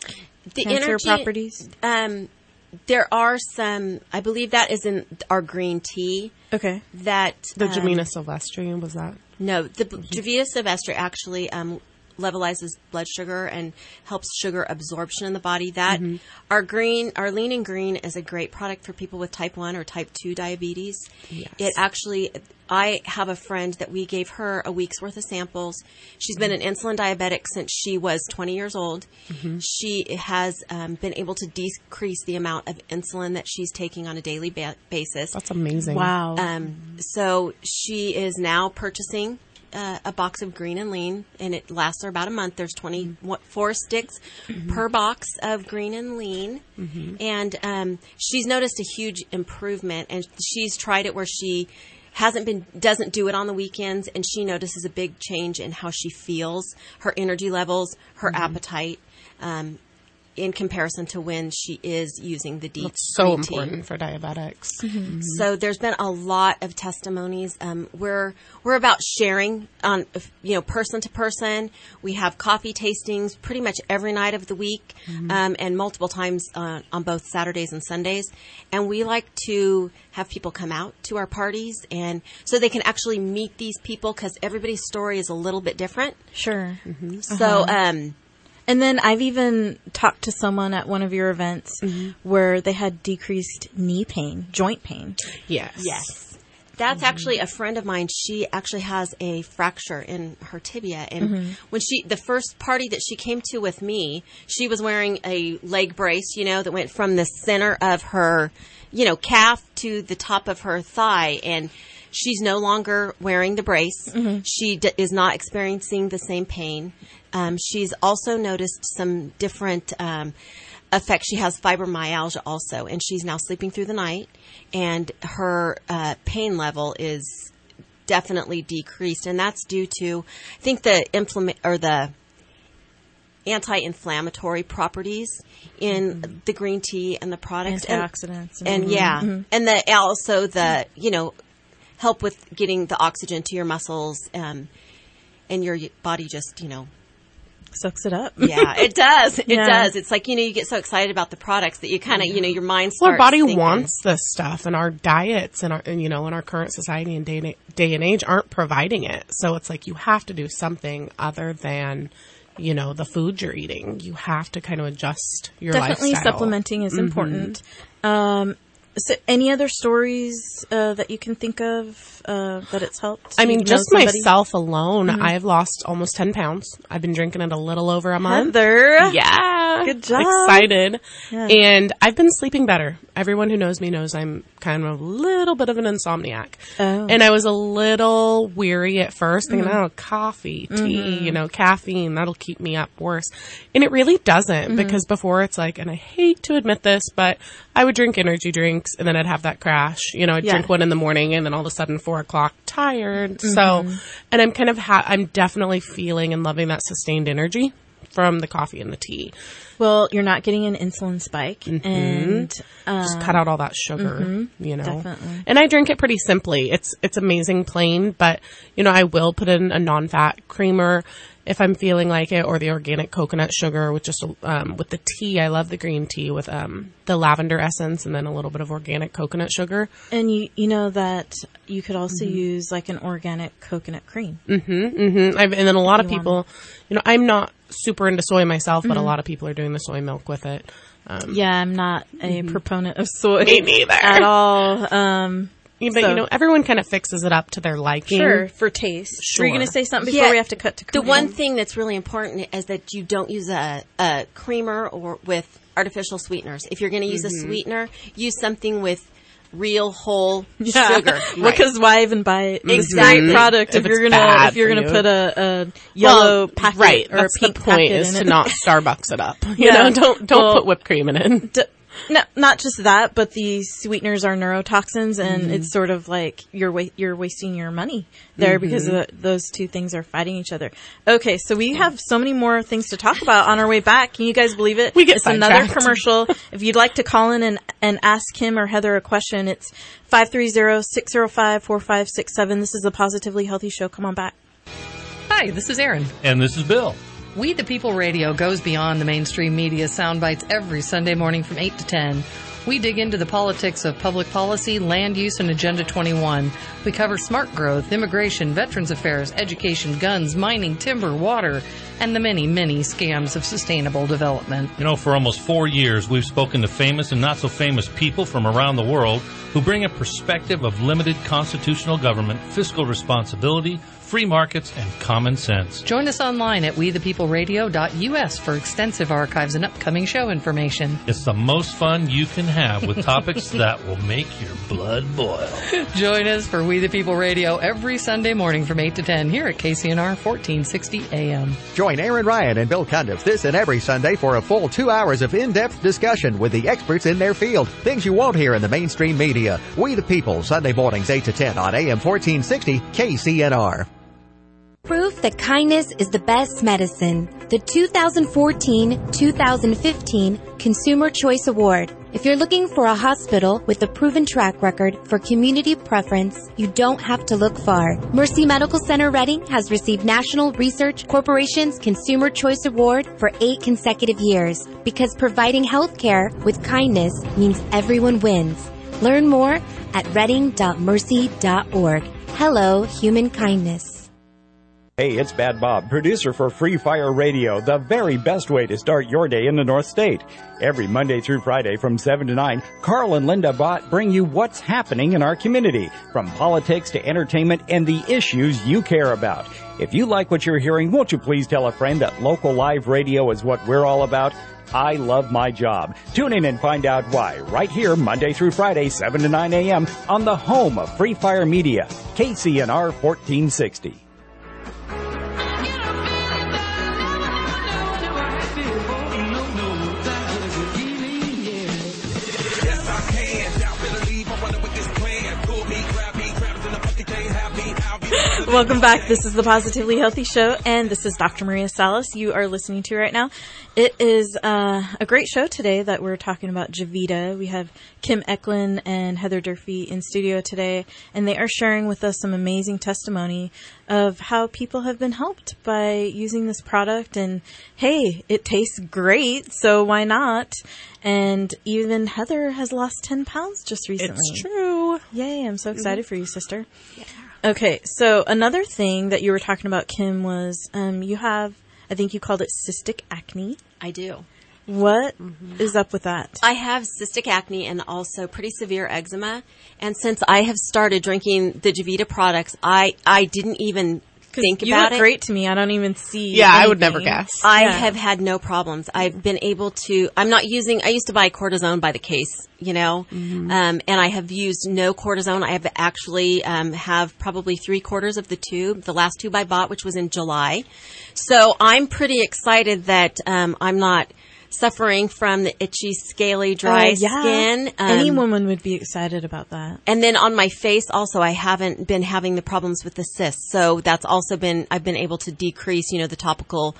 Speaker 9: the energy,
Speaker 3: properties?
Speaker 9: Um, There are some, I believe that is in our green tea.
Speaker 3: Okay.
Speaker 9: That
Speaker 5: The
Speaker 9: um,
Speaker 5: Javena Silvestri, was that?
Speaker 9: No, the mm-hmm. Javena Silvestri actually um, levelizes blood sugar and helps sugar absorption in the body. That mm-hmm. our green, our lean and green is a great product for people with type one or type two diabetes.
Speaker 5: Yes.
Speaker 9: It actually, I have a friend that we gave her a week's worth of samples. She's been an insulin diabetic since she was twenty years old. Mm-hmm. She has um, been able to decrease the amount of insulin that she's taking on a daily ba- basis.
Speaker 5: That's amazing.
Speaker 3: Wow.
Speaker 9: Um, so she is now purchasing Uh, a box of green and lean, and it lasts her about a month. There's twenty-four sticks mm-hmm. per box of green and lean, mm-hmm. and um, she's noticed a huge improvement. And she's tried it where she hasn't been doesn't do it on the weekends, and she notices a big change in how she feels, her energy levels, her mm-hmm. appetite. Um, in comparison to when she is using the deep
Speaker 5: That's so
Speaker 9: green tea.
Speaker 5: important for diabetics.
Speaker 9: Mm-hmm.
Speaker 5: Mm-hmm.
Speaker 9: So there's been a lot of testimonies. Um, we're we're about sharing on you know person to person. We have coffee tastings pretty much every night of the week, mm-hmm. um, and multiple times uh, on both Saturdays and Sundays. And we like to have people come out to our parties, and so they can actually meet these people because everybody's story is a little bit different.
Speaker 3: Sure.
Speaker 9: Mm-hmm.
Speaker 3: Uh-huh.
Speaker 9: So. Um,
Speaker 3: And then I've even talked to someone at one of your events mm-hmm. where they had decreased knee pain, joint pain.
Speaker 5: Yes.
Speaker 9: Yes. That's mm-hmm. actually a friend of mine. She actually has a fracture in her tibia. And mm-hmm. when she, the first party that she came to with me, she was wearing a leg brace, you know, that went from the center of her, you know, calf to the top of her thigh. And she's no longer wearing the brace. Mm-hmm. She d- is not experiencing the same pain. Um, she's also noticed some different um, effects. She has fibromyalgia also, and she's now sleeping through the night. And her uh, pain level is definitely decreased, and that's due to, I think, the inflama- or the anti-inflammatory properties in mm-hmm. the green tea and the products,
Speaker 3: antioxidants,
Speaker 9: and, and
Speaker 3: mm-hmm.
Speaker 9: yeah,
Speaker 3: mm-hmm.
Speaker 9: and the also the you know help with getting the oxygen to your muscles, um, and your body just you know.
Speaker 3: Sucks it up.
Speaker 9: Yeah, it does. It
Speaker 3: yeah.
Speaker 9: does. It's like, you know, you get so excited about the products that you kind of, you know, your mind starts
Speaker 5: Well, our body
Speaker 9: thinking.
Speaker 5: wants this stuff, and our diets and our, and, you know, in our current society and day and, day and age aren't providing it. So it's like you have to do something other than, you know, the food you're eating. You have to kind of adjust your
Speaker 3: Definitely
Speaker 5: lifestyle.
Speaker 3: supplementing is
Speaker 5: mm-hmm.
Speaker 3: important. Um, so any other stories uh, that you can think of uh, that it's helped?
Speaker 5: I mean,
Speaker 3: You know
Speaker 5: just
Speaker 3: somebody?
Speaker 5: myself alone,
Speaker 3: Mm-hmm.
Speaker 5: I've lost almost ten pounds. I've been drinking it a little over a month.
Speaker 3: Heather.
Speaker 5: Yeah.
Speaker 3: Good job.
Speaker 5: Excited.
Speaker 3: Yeah.
Speaker 5: And I've been sleeping better. Everyone who knows me knows I'm kind of a little bit of an insomniac.
Speaker 3: Oh.
Speaker 5: And I was a little weary at first, thinking,
Speaker 3: Mm-hmm.
Speaker 5: oh, coffee, tea,
Speaker 3: Mm-hmm.
Speaker 5: you know, caffeine, that'll keep me up worse. And it really doesn't,
Speaker 3: Mm-hmm.
Speaker 5: because before it's like, and I hate to admit this, but I would drink energy drinks and then I'd have that crash. You know, I'd
Speaker 3: Yeah.
Speaker 5: drink one in the morning and then all of a sudden four o'clock tired.
Speaker 3: Mm-hmm.
Speaker 5: So, and I'm kind of, ha- I'm definitely feeling and loving that sustained energy from the coffee and the tea.
Speaker 3: Well, you're not getting an insulin spike,
Speaker 5: Mm-hmm.
Speaker 3: and um,
Speaker 5: just cut out all that sugar,
Speaker 3: mhm,
Speaker 5: you know.
Speaker 3: definitely.
Speaker 5: And I drink it pretty simply. It's it's amazing plain, but you know, I will put in a non-fat creamer if I'm feeling like it, or the organic coconut sugar with just um, with the tea. I love the green tea with um, the lavender essence and then a little bit of organic coconut sugar.
Speaker 3: And you you know that you could also
Speaker 5: Mm-hmm.
Speaker 3: use like an organic coconut cream.
Speaker 5: Mm-hmm. Mm-hmm. I've, and then a lot of
Speaker 3: You
Speaker 5: people, you know, I'm not super into soy myself, but a
Speaker 3: Mhm.
Speaker 5: lot of people are doing the soy milk with it. Um,
Speaker 3: Yeah, I'm not a
Speaker 5: Mhm.
Speaker 3: proponent of soy
Speaker 5: Me neither.
Speaker 3: at all. Um,
Speaker 5: Yeah, but
Speaker 3: so-
Speaker 5: you know, everyone kind of fixes it up to their liking.
Speaker 3: Sure, for taste.
Speaker 5: Sure.
Speaker 3: Were you going to say something before
Speaker 9: Yeah,
Speaker 3: we have to cut to
Speaker 9: The
Speaker 3: commercial?
Speaker 9: one thing that's really important is that you don't use a, a creamer or with artificial sweeteners. If you're going to use
Speaker 3: Mhm.
Speaker 9: a sweetener, use something with real whole
Speaker 3: Yeah.
Speaker 9: sugar.
Speaker 3: Because why even buy this
Speaker 9: Exactly.
Speaker 3: great product if,
Speaker 5: If
Speaker 3: you're
Speaker 5: it's
Speaker 3: gonna
Speaker 5: bad
Speaker 3: if you're
Speaker 5: for
Speaker 3: gonna
Speaker 5: you.
Speaker 3: put a, a yellow
Speaker 5: Well,
Speaker 3: packet
Speaker 5: right?
Speaker 3: or
Speaker 5: That's
Speaker 3: a pink
Speaker 5: the point,
Speaker 3: packet
Speaker 5: is
Speaker 3: in
Speaker 5: to
Speaker 3: it.
Speaker 5: not Starbucks it up. You
Speaker 3: Yeah.
Speaker 5: know, don't don't
Speaker 3: Well,
Speaker 5: put whipped cream in it.
Speaker 3: D- no, not just that, but these sweeteners are neurotoxins, and
Speaker 5: Mhm.
Speaker 3: it's sort of like you're wa- you're wasting your money there
Speaker 5: Mhm.
Speaker 3: because of, those two things are fighting each other. Okay, so we have so many more things to talk about on our way back. Can you guys believe it?
Speaker 5: We get
Speaker 3: it's another
Speaker 5: sidetracked.
Speaker 3: commercial. If you'd like to call in and, and ask Kim or Heather a question, it's five three zero, six zero five, four five six seven. This is the Positively Healthy Show. Come on back.
Speaker 15: Hi, this is Erin.
Speaker 16: And this is Bill.
Speaker 15: We the People Radio goes beyond the mainstream media sound bites every Sunday morning from eight to ten. We dig into the politics of public policy, land use, and Agenda twenty-one. We cover smart growth, immigration, veterans affairs, education, guns, mining, timber, water, and the many, many scams of sustainable development.
Speaker 16: You know, for almost four years, we've spoken to famous and not so famous people from around the world who bring a perspective of limited constitutional government, fiscal responsibility, free markets, and common sense.
Speaker 15: Join us online at we the people radio dot u s for extensive archives and upcoming show information.
Speaker 16: It's the most fun you can have with topics that will make your blood boil.
Speaker 15: Join us for We the People Radio every Sunday morning from eight to ten here at K C N R fourteen sixty A M.
Speaker 13: Join Aaron Ryan and Bill Cundiff this and every Sunday for a full two hours of in-depth discussion with the experts in their field. Things you won't hear in the mainstream media. We the People, Sunday mornings eight to ten on A M fourteen sixty K C N R.
Speaker 17: Proof that kindness is the best medicine. The two thousand fourteen two thousand fifteen Consumer Choice Award. If you're looking for a hospital with a proven track record for community preference, you don't have to look far. Mercy Medical Center Reading has received National Research Corporation's Consumer Choice Award for eight consecutive years because providing health care with kindness means everyone wins. Learn more at reading dot mercy dot org. Hello, human kindness.
Speaker 18: Hey, it's Bad Bob, producer for Free Fire Radio, the very best way to start your day in the North State. Every Monday through Friday from seven to nine, Carl and Linda Bott bring you what's happening in our community, from politics to entertainment and the issues you care about. If you like what you're hearing, won't you please tell a friend that local live radio is what we're all about? I love my job. Tune in and find out why right here Monday through Friday, seven to nine a.m. on the home of Free Fire Media, K C N R fourteen sixty.
Speaker 3: Welcome back. This is the Positively Healthy Show, and this is Doctor Maria Salas you are listening to right now. It is uh, a great show today that we're talking about Javita. We have Kim Eklund and Heather Durfee in studio today, and they are sharing with us some amazing testimony of how people have been helped by using this product. And hey, it tastes great, so why not? And even Heather has lost ten pounds just recently.
Speaker 5: It's true.
Speaker 3: Yay, I'm so excited
Speaker 5: Mhm.
Speaker 3: for you, sister. Yeah. Okay, so another thing that you were talking about, Kim, was um, you have, I think you called it cystic acne.
Speaker 9: I do.
Speaker 3: What
Speaker 9: Mm-hmm.
Speaker 3: is up with that?
Speaker 9: I have cystic acne and also pretty severe eczema. And since I have started drinking the Javita products, I, I didn't even think
Speaker 3: you
Speaker 9: about
Speaker 3: look
Speaker 9: it.
Speaker 3: great to me. I don't even see.
Speaker 5: Yeah, I would
Speaker 3: anything.
Speaker 5: never guess.
Speaker 9: I
Speaker 3: Yeah.
Speaker 9: have had no problems. I've been able to, I'm not using, I used to buy cortisone by the case, you know,
Speaker 5: Mm-hmm.
Speaker 9: um, and I have used no cortisone. I have actually um, have probably three quarters of the tube, the last tube I bought, which was in July. So I'm pretty excited that um, I'm not suffering from the itchy, scaly, dry
Speaker 3: Uh, yeah.
Speaker 9: skin. Um,
Speaker 3: Any woman would be excited about that.
Speaker 9: And then on my face also, I haven't been having the problems with the cysts. So that's also been, I've been able to decrease, you know, the topical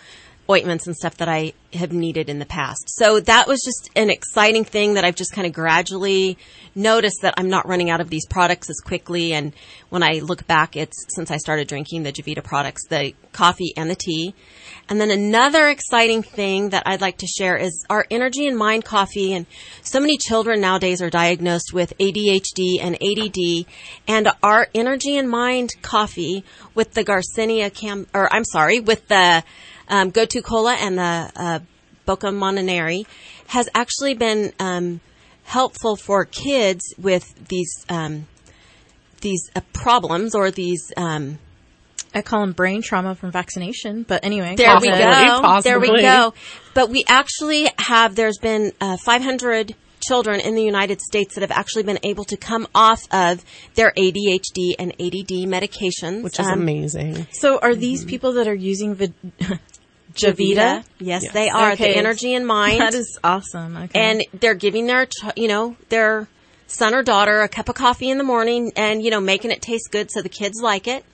Speaker 9: ointments and stuff that I have needed in the past. So that was just an exciting thing that I've just kind of gradually noticed that I'm not running out of these products as quickly. And when I look back, it's since I started drinking the Javita products, the coffee and the tea. And then another exciting thing that I'd like to share is our Energy and Mind coffee. And so many children nowadays are diagnosed with A D H D and A D D. And our Energy and Mind coffee with the Garcinia Cam, or I'm sorry, with the um, Go-To Cola and the uh, Boca Montanari has actually been um, helpful for kids with these um, these uh, problems or these. Um,
Speaker 3: I call them brain trauma from vaccination, but anyway.
Speaker 9: There we go.
Speaker 5: Possibly.
Speaker 9: There we go. But we actually have, there's been uh, five hundred children in the United States that have actually been able to come off of their A D H D and A D D medications.
Speaker 5: Which is
Speaker 9: um,
Speaker 5: amazing.
Speaker 3: So are these mm-hmm. people that are using Vid- Javita?
Speaker 9: Yes,
Speaker 3: yes,
Speaker 9: they are.
Speaker 3: Okay.
Speaker 9: The Energy and Mind.
Speaker 3: That is awesome. Okay.
Speaker 9: And they're giving their, ch- you know, their son or daughter a cup of coffee in the morning and, you know, making it taste good so the kids like it.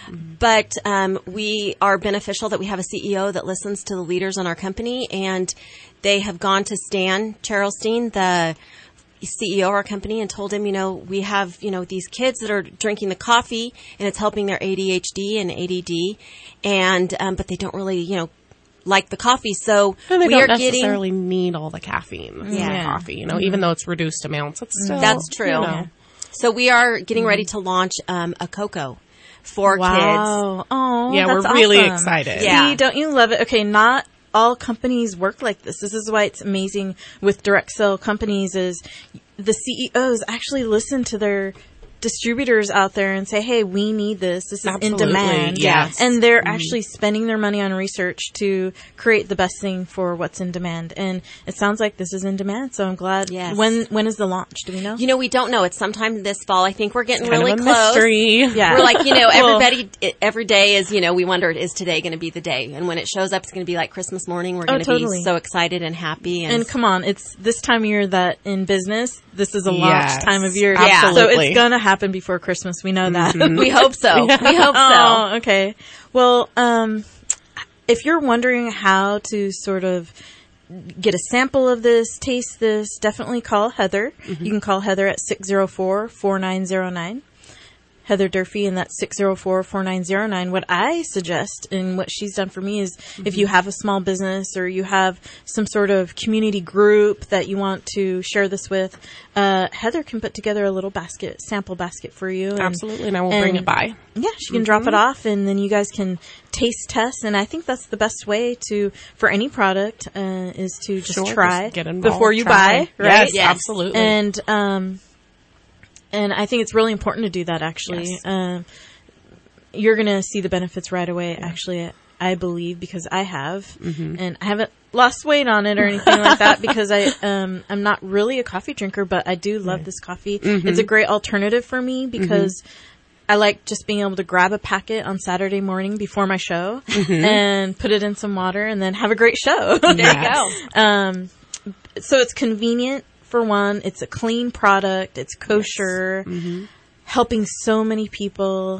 Speaker 9: But um, we are beneficial that we have a C E O that listens to the leaders in our company, and they have gone to Stan Charlstein, the C E O of our company, and told him, you know, we have, you know, these kids that are drinking the coffee, and it's helping their A D H D and A D D, and um, but they don't really, you know, like the coffee. So
Speaker 5: and they
Speaker 9: we
Speaker 5: don't
Speaker 9: are
Speaker 5: necessarily
Speaker 9: getting
Speaker 5: need all the caffeine that's
Speaker 9: yeah.
Speaker 5: in coffee, you know, mm-hmm. even though it's reduced amounts. It's still,
Speaker 9: that's true.
Speaker 5: You know.
Speaker 9: So we are getting ready to launch um, a cocoa for
Speaker 3: wow.
Speaker 9: kids.
Speaker 3: Oh,
Speaker 5: yeah,
Speaker 3: that's
Speaker 5: we're really
Speaker 3: awesome.
Speaker 5: excited.
Speaker 9: Yeah.
Speaker 3: See, don't you love it? Okay, not all companies work like this. This is why it's amazing with direct sell companies is the C E Os actually listen to their distributors out there and say, hey, we need this. This is
Speaker 5: Absolutely,
Speaker 3: in demand.
Speaker 5: yes.
Speaker 3: And they're
Speaker 5: Mm-hmm.
Speaker 3: actually spending their money on research to create the best thing for what's in demand. And it sounds like this is in demand, so I'm glad.
Speaker 9: Yes.
Speaker 3: When When is the launch? Do we know?
Speaker 9: You know, we don't know. It's sometime this fall. I think we're getting
Speaker 5: Kind
Speaker 9: really
Speaker 5: of a
Speaker 9: close.
Speaker 5: mystery.
Speaker 3: Yeah.
Speaker 9: We're like, you know,
Speaker 3: Well-
Speaker 9: everybody, it, every day is, you know, we wondered, is today going to be the day? And when it shows up, it's going to be like Christmas morning. We're
Speaker 3: Oh,
Speaker 9: going to
Speaker 3: totally.
Speaker 9: be so excited and happy. And,
Speaker 3: And come on, it's this time of year that in business, this is a
Speaker 5: Yes,
Speaker 3: launch time of year.
Speaker 9: absolutely.
Speaker 3: So it's going to happen before Christmas. We know that.
Speaker 9: we hope so. We hope so.
Speaker 3: Oh, okay. Well, um, if you're wondering how to sort of get a sample of this, taste this, definitely call Heather.
Speaker 5: Mm-hmm.
Speaker 3: You can call Heather at six oh four, four nine oh nine. Heather Durfee, and that's six oh four, four nine oh nine. What I suggest and what she's done for me is mm-hmm. if you have a small business or you have some sort of community group that you want to share this with, uh, Heather can put together a little basket, sample basket for you. And,
Speaker 5: Absolutely, and I will and, bring it by.
Speaker 3: Yeah, she can
Speaker 5: mm-hmm.
Speaker 3: drop it off, and then you guys can taste test. And I think that's the best way to for any product uh, is to just
Speaker 5: sure,
Speaker 3: try
Speaker 5: just get involved,
Speaker 3: before you
Speaker 5: try.
Speaker 3: buy, right?
Speaker 5: Yes, yes, absolutely.
Speaker 3: And um, and I think it's really important to do that. Actually,
Speaker 5: yes.
Speaker 3: um, you're going to see the benefits right away. Yeah. Actually, I believe because I have,
Speaker 5: mm-hmm.
Speaker 3: and I haven't lost weight on it or anything like that because I um I'm not really a coffee drinker, but I do love
Speaker 5: right.
Speaker 3: this coffee.
Speaker 5: Mm-hmm.
Speaker 3: It's a great alternative for me because. Mm-hmm. I like just being able to grab a packet on Saturday morning before my show
Speaker 5: mm-hmm.
Speaker 3: and put it in some water and then have a great show.
Speaker 9: There
Speaker 5: yes.
Speaker 9: you go.
Speaker 3: Um, so it's convenient for one. It's a clean product. It's kosher,
Speaker 5: yes. mm-hmm.
Speaker 3: helping so many people.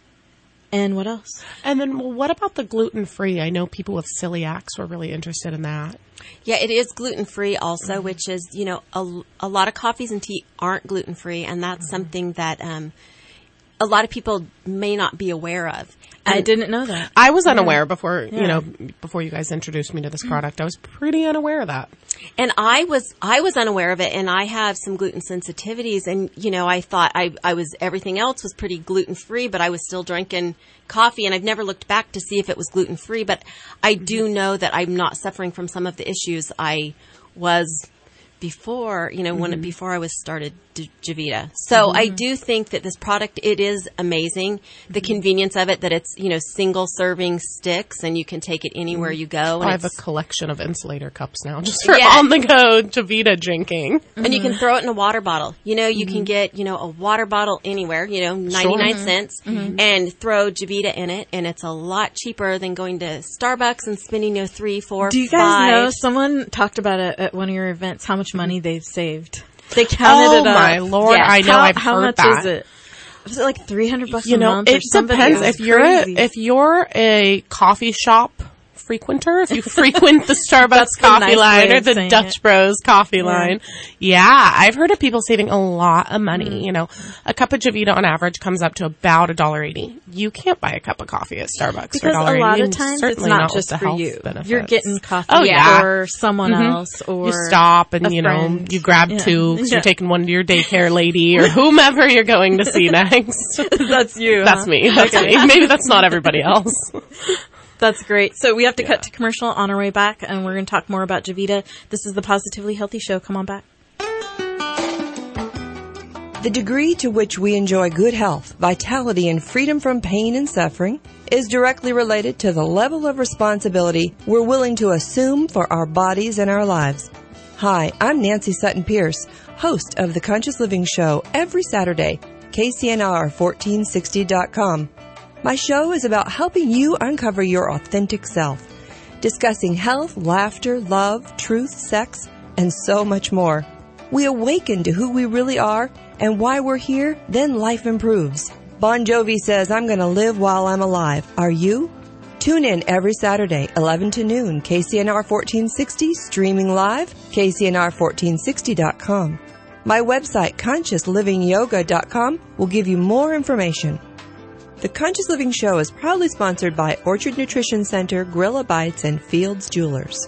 Speaker 3: And what else?
Speaker 5: And then well, what about the gluten-free? I know people with celiacs were really interested in that.
Speaker 9: Yeah, it is gluten-free also, mm-hmm. which is, you know, a, a lot of coffees and tea aren't gluten-free, and that's mm-hmm. something that um, a lot of people may not be aware of.
Speaker 3: And I didn't know that.
Speaker 5: I was unaware yeah. before,
Speaker 3: yeah.
Speaker 5: you know, before you guys introduced me to this product. I was pretty unaware of that.
Speaker 9: And I was, I was unaware of it, and I have some gluten sensitivities, and, you know, I thought I, I was, everything else was pretty gluten-free, but I was still drinking coffee, and I've never looked back to see if it was gluten-free, but I do know that I'm not suffering from some of the issues I was before, you know, mm-hmm. when it, before I was started D- Javita. So mm-hmm. I do think that this product, it is amazing. The mm-hmm. convenience of it, that it's, you know, single serving sticks and you can take it anywhere mm-hmm. you go. And
Speaker 5: I have a collection of insulator cups now just for
Speaker 9: yeah.
Speaker 5: on the go Javita drinking.
Speaker 9: Mm-hmm. And you can throw it in a water bottle. You know, you mm-hmm. can get, you know, a water bottle anywhere, you know, ninety-nine
Speaker 5: sure.
Speaker 9: cents
Speaker 5: mm-hmm.
Speaker 9: and throw Javita in it. And it's a lot cheaper than going to Starbucks and spending, you know, three, four,
Speaker 3: Do you guys
Speaker 9: five.
Speaker 3: know, someone talked about it at one of your events, how much money they've saved? They counted
Speaker 5: oh
Speaker 3: it up.
Speaker 5: Oh my Lord,
Speaker 3: yes.
Speaker 5: I know,
Speaker 3: how,
Speaker 5: I've
Speaker 3: how
Speaker 5: heard
Speaker 3: much
Speaker 5: that.
Speaker 3: is it? Was it like three hundred bucks
Speaker 5: you
Speaker 3: a
Speaker 5: know,
Speaker 3: month?
Speaker 5: it
Speaker 3: or something?
Speaker 5: depends.
Speaker 3: It
Speaker 5: if you're
Speaker 3: crazy.
Speaker 5: a, if you're a coffee shop frequenter, if you frequent the Starbucks
Speaker 3: That's the
Speaker 5: coffee
Speaker 3: nice
Speaker 5: line
Speaker 3: way
Speaker 5: or
Speaker 3: of
Speaker 5: the
Speaker 3: saying
Speaker 5: Dutch
Speaker 3: it.
Speaker 5: Bros coffee
Speaker 3: Yeah.
Speaker 5: line. Yeah, I've heard of people saving a lot of money.
Speaker 3: Mm.
Speaker 5: You know, a cup of Javita on average comes up to about a dollar eighty. You can't buy a cup of coffee at Starbucks for
Speaker 3: Because
Speaker 5: a dollar
Speaker 3: a
Speaker 5: eighty.
Speaker 3: lot of
Speaker 5: and
Speaker 3: times it's
Speaker 5: certainly
Speaker 3: not
Speaker 5: with
Speaker 3: just
Speaker 5: the
Speaker 3: for
Speaker 5: health
Speaker 3: you.
Speaker 5: benefits.
Speaker 3: You're getting coffee
Speaker 5: oh, yeah.
Speaker 3: for someone
Speaker 5: Mhm.
Speaker 3: else, or
Speaker 5: you stop and
Speaker 3: a
Speaker 5: you know
Speaker 3: friend.
Speaker 5: you grab
Speaker 3: Yeah.
Speaker 5: two because
Speaker 3: Yeah.
Speaker 5: you're taking one to your daycare lady or whomever you're going to see next.
Speaker 3: That's you.
Speaker 5: That's
Speaker 3: huh?
Speaker 5: me. That's
Speaker 3: Okay.
Speaker 5: me. Maybe that's not everybody else.
Speaker 3: That's great. So we have to cut to commercial on our way back, and we're going to talk more about Javita. This is the Positively Healthy Show. Come on back.
Speaker 19: The degree to which we enjoy good health, vitality, and freedom from pain and suffering is directly related to the level of responsibility we're willing to assume for our bodies and our lives. Hi, I'm Nancy Sutton Pierce, host of the Conscious Living Show every Saturday, K C N R fourteen sixty dot com. My show is about helping you uncover your authentic self, discussing health, laughter, love, truth, sex, and so much more. We awaken to who we really are and why we're here, then life improves. Bon Jovi says, I'm going to live while I'm alive. Are you? Tune in every Saturday, eleven to noon, K C N R fourteen sixty, streaming live, K C N R fourteen sixty dot com. My website, conscious living yoga dot com, will give you more information. The Conscious Living Show is proudly sponsored by Orchard Nutrition Center, Gorilla Bites, and Fields Jewelers.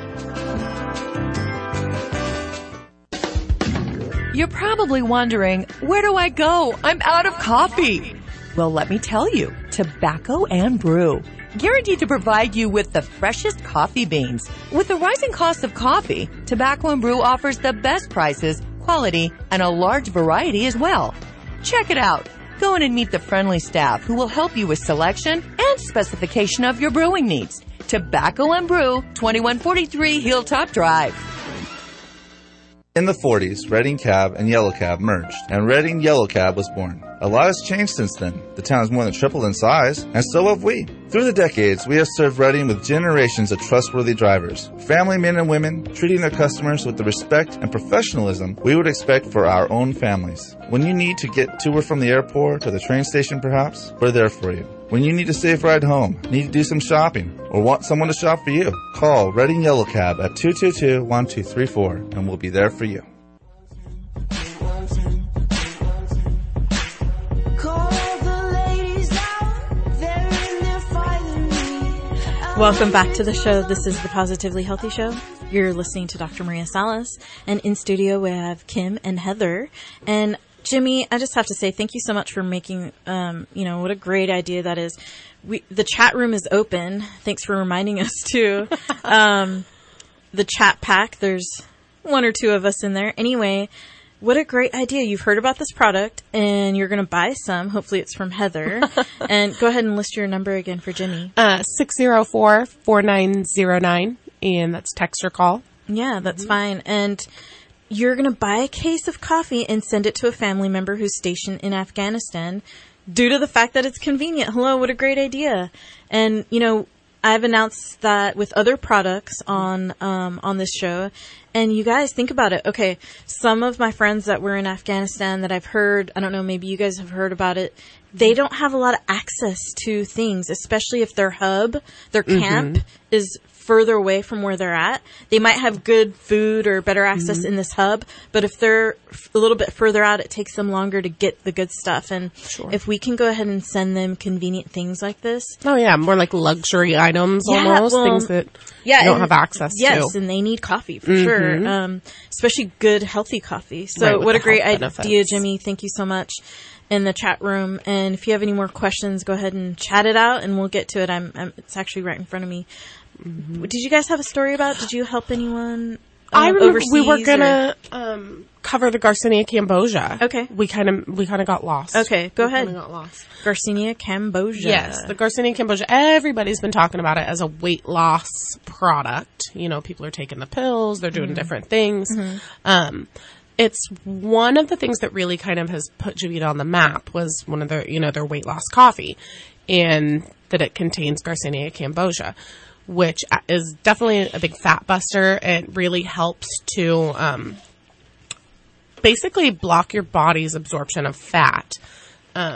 Speaker 20: You're probably wondering, where do I go? I'm out of coffee. Well, let me tell you, Tobacco and Brew. Guaranteed to provide you with the freshest coffee beans. With the rising cost of coffee, Tobacco and Brew offers the best prices, quality, and a large variety as well. Check it out. Go in and meet the friendly staff who will help you with selection and specification of your brewing needs. Tobacco and Brew, twenty-one forty-three Hilltop Drive.
Speaker 21: In the forties, Reading Cab and Yellow Cab merged, and Reading Yellow Cab was born. A lot has changed since then. The town has more than tripled in size, and so have we. Through the decades, we have served Reading with generations of trustworthy drivers, family men and women, treating their customers with the respect and professionalism we would expect for our own families. When you need to get to or from the airport or the train station perhaps, we're there for you. When you need a safe ride home, need to do some shopping, or want someone to shop for you, call Reading Yellow Cab at two two two, one two three four and we'll be there for you.
Speaker 3: Welcome back to the show. This is the Positively Healthy Show. You're listening to Doctor Maria Salas, and in studio we have Kim and Heather. And Jimmy, I just have to say thank you so much for making, um, you know, what a great idea that is. We, the chat room is open. Thanks for reminding us too. um, the chat pack, there's one or two of us in there. Anyway, what a great idea. You've heard about this product and you're going to buy some. Hopefully it's from Heather. And go ahead and list your number again for Jimmy.
Speaker 5: Uh, six oh four, four nine oh nine, and that's text or call.
Speaker 3: Yeah, that's mm-hmm. fine. And you're going to buy a case of coffee and send it to a family member who's stationed in Afghanistan due to the fact that it's convenient. Hello, what a great idea. And, you know, I've announced that with other products on um, on this show. And you guys, think about it. Okay, some of my friends that were in Afghanistan that I've heard, I don't know, maybe you guys have heard about it, they don't have a lot of access to things, especially if their hub, their camp, mm-hmm. is further away from where they're at. They might have good food or better access mm-hmm. in this hub, but if they're a little bit further out, it takes them longer to get the good stuff. And sure. if we can go ahead and send them convenient things like this.
Speaker 5: Oh, yeah, more like luxury items yeah, almost, well, things that yeah, you don't have access
Speaker 3: yes,
Speaker 5: to.
Speaker 3: Yes, and they need coffee for mm-hmm. sure, um, especially good, healthy coffee. So
Speaker 5: right,
Speaker 3: what a great
Speaker 5: benefits.
Speaker 3: idea, Jimmy. Thank you so much. In the chat room, and if you have any more questions, go ahead and chat it out, and we'll get to it. I'm, I'm it's actually right in front of me. Mm-hmm. Did you guys have a story about? Did you help anyone? Uh,
Speaker 5: I remember
Speaker 3: overseas
Speaker 5: we were gonna
Speaker 3: or?
Speaker 5: um, cover the Garcinia cambogia.
Speaker 3: Okay,
Speaker 5: we kind of we kind of got lost.
Speaker 3: Okay, go
Speaker 5: we
Speaker 3: ahead.
Speaker 5: Got lost.
Speaker 3: Garcinia cambogia.
Speaker 5: Yes, the Garcinia cambogia. Everybody's been talking about it as a weight loss product. You know, people are taking the pills. They're doing mm-hmm. different things. Mm-hmm. Um, It's one of the things that really kind of has put Javita on the map was one of their, you know, their weight loss coffee, and that it contains Garcinia cambogia, which is definitely a big fat buster. It really helps to um, basically block your body's absorption of fat. Um,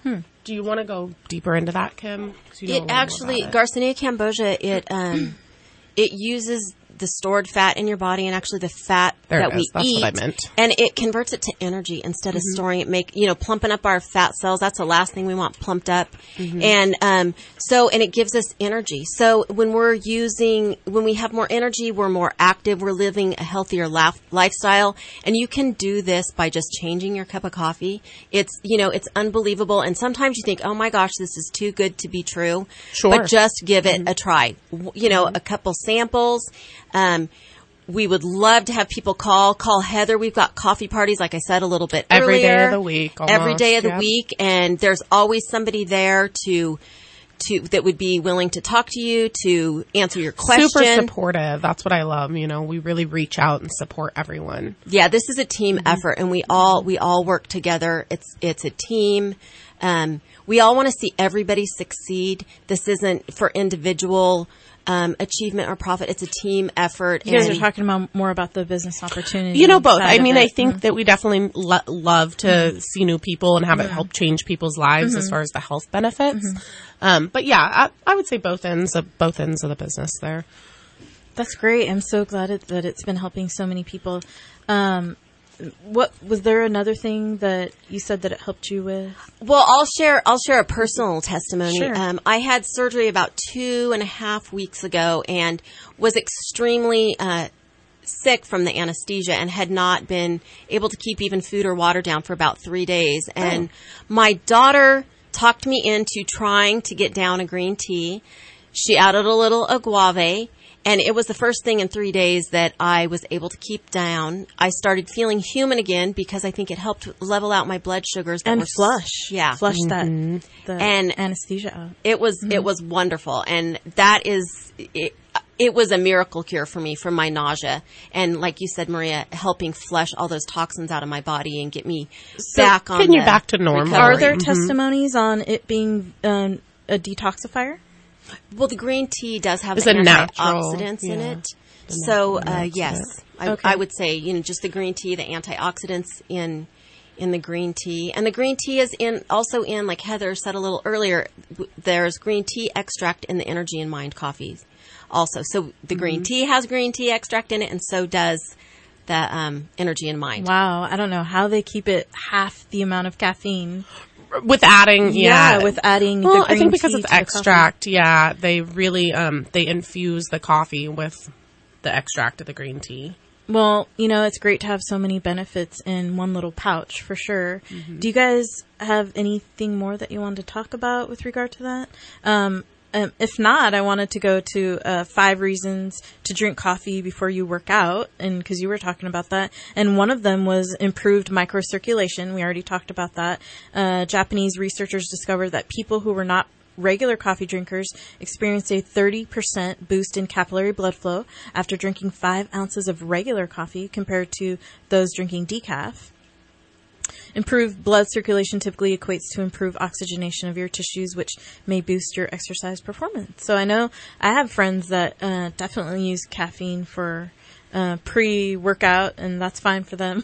Speaker 5: Hmm. Do you want to go deeper into that, Kim? 'Cause you know a
Speaker 9: It
Speaker 5: little more
Speaker 9: actually,
Speaker 5: about it.
Speaker 9: Garcinia cambogia, it um, it uses the stored fat in your body and actually the fat
Speaker 5: There
Speaker 9: that
Speaker 5: it
Speaker 9: we
Speaker 5: is. That's
Speaker 9: eat,
Speaker 5: what I meant.
Speaker 9: and it converts it to energy instead of
Speaker 5: Mhm.
Speaker 9: storing it. Make you know plumping up our fat cells. That's the last thing we want plumped up,
Speaker 5: Mhm.
Speaker 9: and um, so and it gives us energy. So when we're using, when we have more energy, we're more active. We're living a healthier laf- lifestyle, and you can do this by just changing your cup of coffee. It's you know it's unbelievable, and sometimes you think, oh my gosh, this is too good to be true.
Speaker 5: Sure.
Speaker 9: But just give it a try. W- You know, a couple samples. Um, We would love to have people call. Call Heather. We've got coffee parties, like I said a little bit
Speaker 5: Every day
Speaker 9: earlier.
Speaker 5: of the week,
Speaker 9: Every
Speaker 5: almost,
Speaker 9: day of the
Speaker 5: yep.
Speaker 9: week, and there's always somebody there to to that would be willing to talk to you, to answer your question.
Speaker 5: Super supportive. That's what I love. You know, we really reach out and support everyone.
Speaker 9: Yeah, this is a team effort, and we all we all work together. It's it's a team. Um, we all want to see everybody succeed. This isn't for individual um, achievement or profit. It's a team effort.
Speaker 3: You guys
Speaker 9: and
Speaker 3: are talking about more about the business opportunity.
Speaker 5: You know, both.
Speaker 3: side
Speaker 5: I
Speaker 3: of
Speaker 5: mean,
Speaker 3: it.
Speaker 5: I think
Speaker 3: Mm.
Speaker 5: that we definitely lo- love to
Speaker 3: Mhm.
Speaker 5: see new people and have it
Speaker 3: Mhm.
Speaker 5: help change people's lives
Speaker 3: Mhm.
Speaker 5: as far as the health benefits.
Speaker 3: Mhm.
Speaker 5: Um, but yeah, I, I would say both ends of both ends of the business there.
Speaker 3: That's great. I'm so glad it, that it's been helping so many people. Um, what was there another thing that you said that it helped you with?
Speaker 9: Well, I'll share. I'll share a personal testimony.
Speaker 3: Sure.
Speaker 9: Um, I had surgery about two and a half weeks ago, and was extremely uh, sick from the anesthesia, and had not been able to keep even food or water down for about three days. And my daughter talked me into trying to get down a green tea. She added a little agave. And it was the first thing in three days that I was able to keep down. I started feeling human again because I think it helped level out my blood sugars. That
Speaker 3: And
Speaker 9: were,
Speaker 3: flush.
Speaker 9: Yeah.
Speaker 3: Flush that
Speaker 5: Mm-hmm.
Speaker 3: the
Speaker 9: and
Speaker 3: anesthesia out.
Speaker 9: It was,
Speaker 3: Mhm.
Speaker 9: it was wonderful. And that is, it, it was a miracle cure for me from my nausea. And like you said, Maria, helping flush all those toxins out of my body and get me
Speaker 3: So
Speaker 9: back on
Speaker 5: getting you
Speaker 9: the
Speaker 5: back to normal.
Speaker 9: recovery.
Speaker 3: Are there
Speaker 5: Mhm.
Speaker 3: testimonies on it being um, a detoxifier?
Speaker 9: Well, the green tea does have
Speaker 5: It's
Speaker 9: the
Speaker 5: a natural,
Speaker 9: antioxidants in
Speaker 5: yeah.
Speaker 9: it.
Speaker 5: The
Speaker 9: So,
Speaker 5: natural
Speaker 9: uh, yes, I,
Speaker 3: Okay.
Speaker 9: I would say, you know, just the green tea, the antioxidants in in the green tea. And the green tea is in also in, like Heather said a little earlier, w- there's green tea extract in the Energy and Mind coffees also. So the green
Speaker 3: Mhm.
Speaker 9: tea has green tea extract in it, and so does the um, Energy and Mind.
Speaker 3: Wow, I don't know how they keep it half the amount of caffeine.
Speaker 5: With adding, yeah,
Speaker 3: Yeah, with adding the
Speaker 5: Well, I
Speaker 3: green
Speaker 5: think because
Speaker 3: tea
Speaker 5: it's
Speaker 3: to the
Speaker 5: extract, yeah, they really um they infuse the coffee with the extract of the green tea.
Speaker 3: Well, you know, it's great to have so many benefits in one little pouch, for sure.
Speaker 5: Mhm.
Speaker 3: Do you guys have anything more that you wanted to talk about with regard to that? Um, um, if not, I wanted to go to uh, five reasons to drink coffee before you work out, and because you were talking about that, and one of them was improved microcirculation. We already talked about that. Uh, Japanese researchers discovered that people who were not regular coffee drinkers experienced a thirty percent boost in capillary blood flow after drinking five ounces of regular coffee compared to those drinking decaf. Improved blood circulation typically equates to improved oxygenation of your tissues, which may boost your exercise performance. So I know I have friends that uh, definitely use caffeine for uh, pre-workout, and that's fine for them.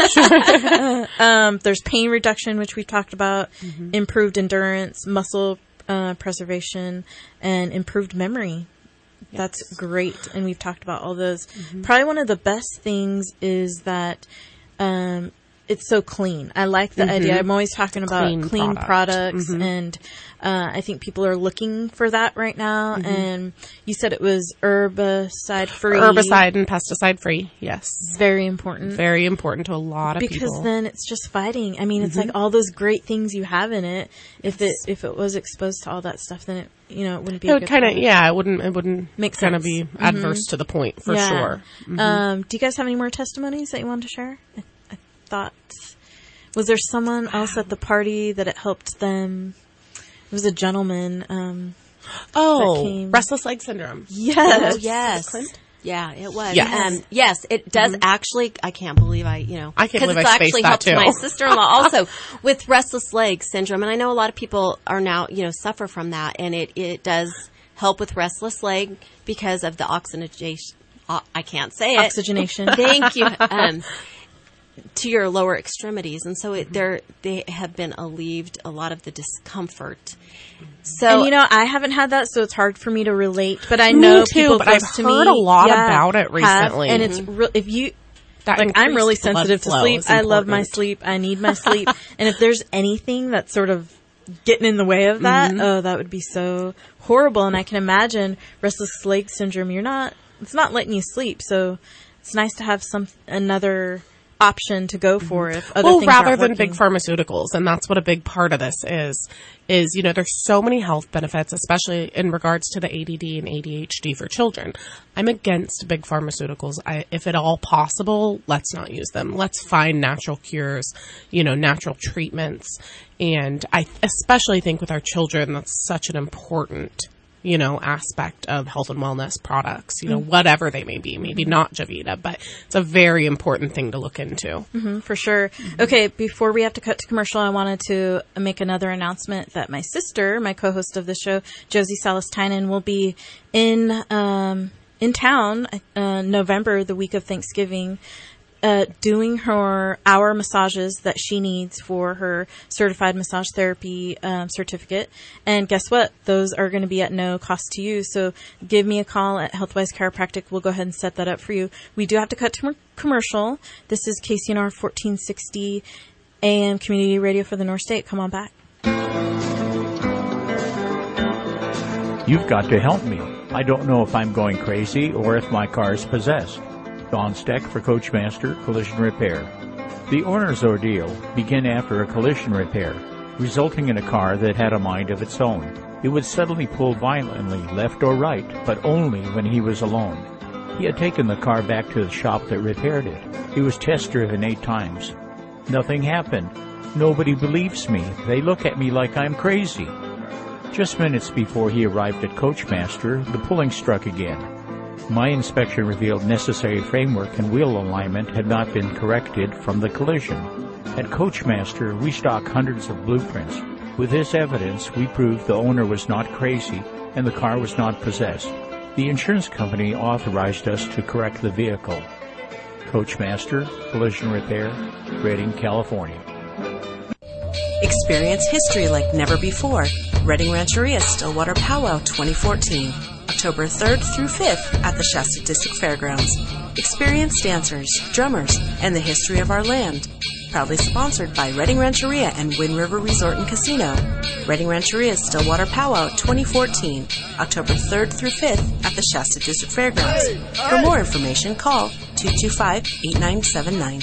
Speaker 3: um, there's pain reduction, which we've talked about,
Speaker 5: Mhm.
Speaker 3: improved endurance, muscle uh, preservation, and improved memory. That's great, and we've talked about all those.
Speaker 5: Mhm.
Speaker 3: Probably one of the best things is that um, it's so clean. I like the
Speaker 5: Mhm.
Speaker 3: idea. I'm always talking about
Speaker 5: Clean
Speaker 3: clean,
Speaker 5: product.
Speaker 3: products,
Speaker 5: Mhm.
Speaker 3: and uh, I think people are looking for that right now.
Speaker 5: Mhm.
Speaker 3: And you said it was herbicide free,
Speaker 5: Herbicide and pesticide free. Yes,
Speaker 3: very important.
Speaker 5: very important to a lot of
Speaker 3: Because
Speaker 5: people.
Speaker 3: then it's just fighting. I mean, it's
Speaker 5: Mhm.
Speaker 3: like all those great things you have in it. If it if it was exposed to all that stuff, then it you know it wouldn't be.
Speaker 5: It
Speaker 3: a
Speaker 5: would
Speaker 3: good
Speaker 5: kind of
Speaker 3: thing.
Speaker 5: yeah. It wouldn't. It wouldn't
Speaker 3: Makes
Speaker 5: kind of
Speaker 3: sense.
Speaker 5: be adverse
Speaker 3: Mhm.
Speaker 5: to the point for
Speaker 3: Yeah.
Speaker 5: sure. Mhm.
Speaker 3: Um, do you guys have any more testimonies that you wanted to share? I, I thought, was there someone else at the party that it helped them? It was a gentleman. Um,
Speaker 5: oh,
Speaker 3: that came.
Speaker 5: restless leg syndrome.
Speaker 3: Yes.
Speaker 9: Oh, yes.
Speaker 5: Clint?
Speaker 9: Yeah, it was.
Speaker 5: Yes.
Speaker 9: Um, yes, it does actually. I can't believe I, you know,
Speaker 5: I can't
Speaker 9: 'cause
Speaker 5: believe
Speaker 9: it's
Speaker 5: I spaced
Speaker 9: actually
Speaker 5: that
Speaker 9: helped
Speaker 5: too.
Speaker 9: my sister-in-law also with restless leg syndrome, and I know a lot of people are now, you know, suffer from that, and it it does help with restless leg because of the oxygenation. Uh, I can't say it.
Speaker 3: Oxygenation.
Speaker 9: Thank you. Um, to your lower extremities, and so it, they're they have been alleviated a lot of the discomfort. So
Speaker 3: and you know, I haven't had that, so it's hard for me to relate. But I know
Speaker 5: me too,
Speaker 3: people
Speaker 5: but
Speaker 3: close
Speaker 5: I've
Speaker 3: to
Speaker 5: heard
Speaker 3: me,
Speaker 5: a lot
Speaker 3: yeah,
Speaker 5: about it recently,
Speaker 3: have, and it's
Speaker 5: Mhm.
Speaker 3: real. If you
Speaker 5: That
Speaker 3: like, I'm really
Speaker 5: increased blood
Speaker 3: sensitive to
Speaker 5: flow
Speaker 3: sleep.
Speaker 5: is
Speaker 3: I love my
Speaker 5: important.
Speaker 3: sleep. I need my sleep, and if there's anything that's sort of getting in the way of that,
Speaker 5: Mhm.
Speaker 3: oh, that would be so horrible. And I can imagine restless leg syndrome. You're not. It's not letting you sleep, so it's nice to have some another option to go for if other
Speaker 5: well,
Speaker 3: things
Speaker 5: rather
Speaker 3: aren't
Speaker 5: than
Speaker 3: working.
Speaker 5: big pharmaceuticals, and that's what a big part of this is. Is you know, there's so many health benefits, especially in regards to the A D D and A D H D for children. I'm against big pharmaceuticals. I, if at all possible, let's not use them. Let's find natural cures, you know, natural treatments, and I especially think with our children, that's such an important, you know, aspect of health and wellness products, you know,
Speaker 3: Mm.
Speaker 5: whatever they may be, maybe not Javita, but it's a very important thing to look into.
Speaker 3: Mm-hmm, for sure. Okay, before we have to cut to commercial, I wanted to make another announcement that my sister, my co-host of the show, Josie Salas-Tynan, will be in um, in town uh, November, the week of Thanksgiving, uh, doing her hour massages that she needs for her certified massage therapy um, certificate. And guess what? Those are going to be at no cost to you. So give me a call at Healthwise Chiropractic. We'll go ahead and set that up for you. We do have to cut to commercial. This is K C N R fourteen sixty A M Community Radio for the North State. Come on back.
Speaker 1: You've got to help me. I don't know if I'm going crazy or if my car is possessed. Don Steck for Coachmaster Collision Repair. The owner's ordeal began after a collision repair, resulting in a car that had a mind of its own. It would suddenly pull violently left or right, but only when he was alone. He had taken the car back to the shop that repaired it. It was test driven eight times. Nothing happened. Nobody believes me. They look at me like I'm crazy. Just minutes before he arrived at Coachmaster, the pulling struck again. My inspection revealed necessary framework and wheel alignment had not been corrected from the collision. At Coachmaster, we stock hundreds of blueprints. With this evidence, we proved the owner was not crazy and the car was not possessed. The insurance company authorized us to correct the vehicle. Coachmaster Collision Repair, Redding, California.
Speaker 22: Experience history like never before. Redding Rancheria Stillwater Powwow twenty fourteen. October third through fifth at the Shasta District Fairgrounds. Experience dancers, drummers, and the history of our land. Proudly sponsored by Redding Rancheria and Wind River Resort and Casino. Redding Rancheria Stillwater Powwow twenty fourteen. October third through fifth at the Shasta District Fairgrounds. For more information, call two two five, eight nine seven nine.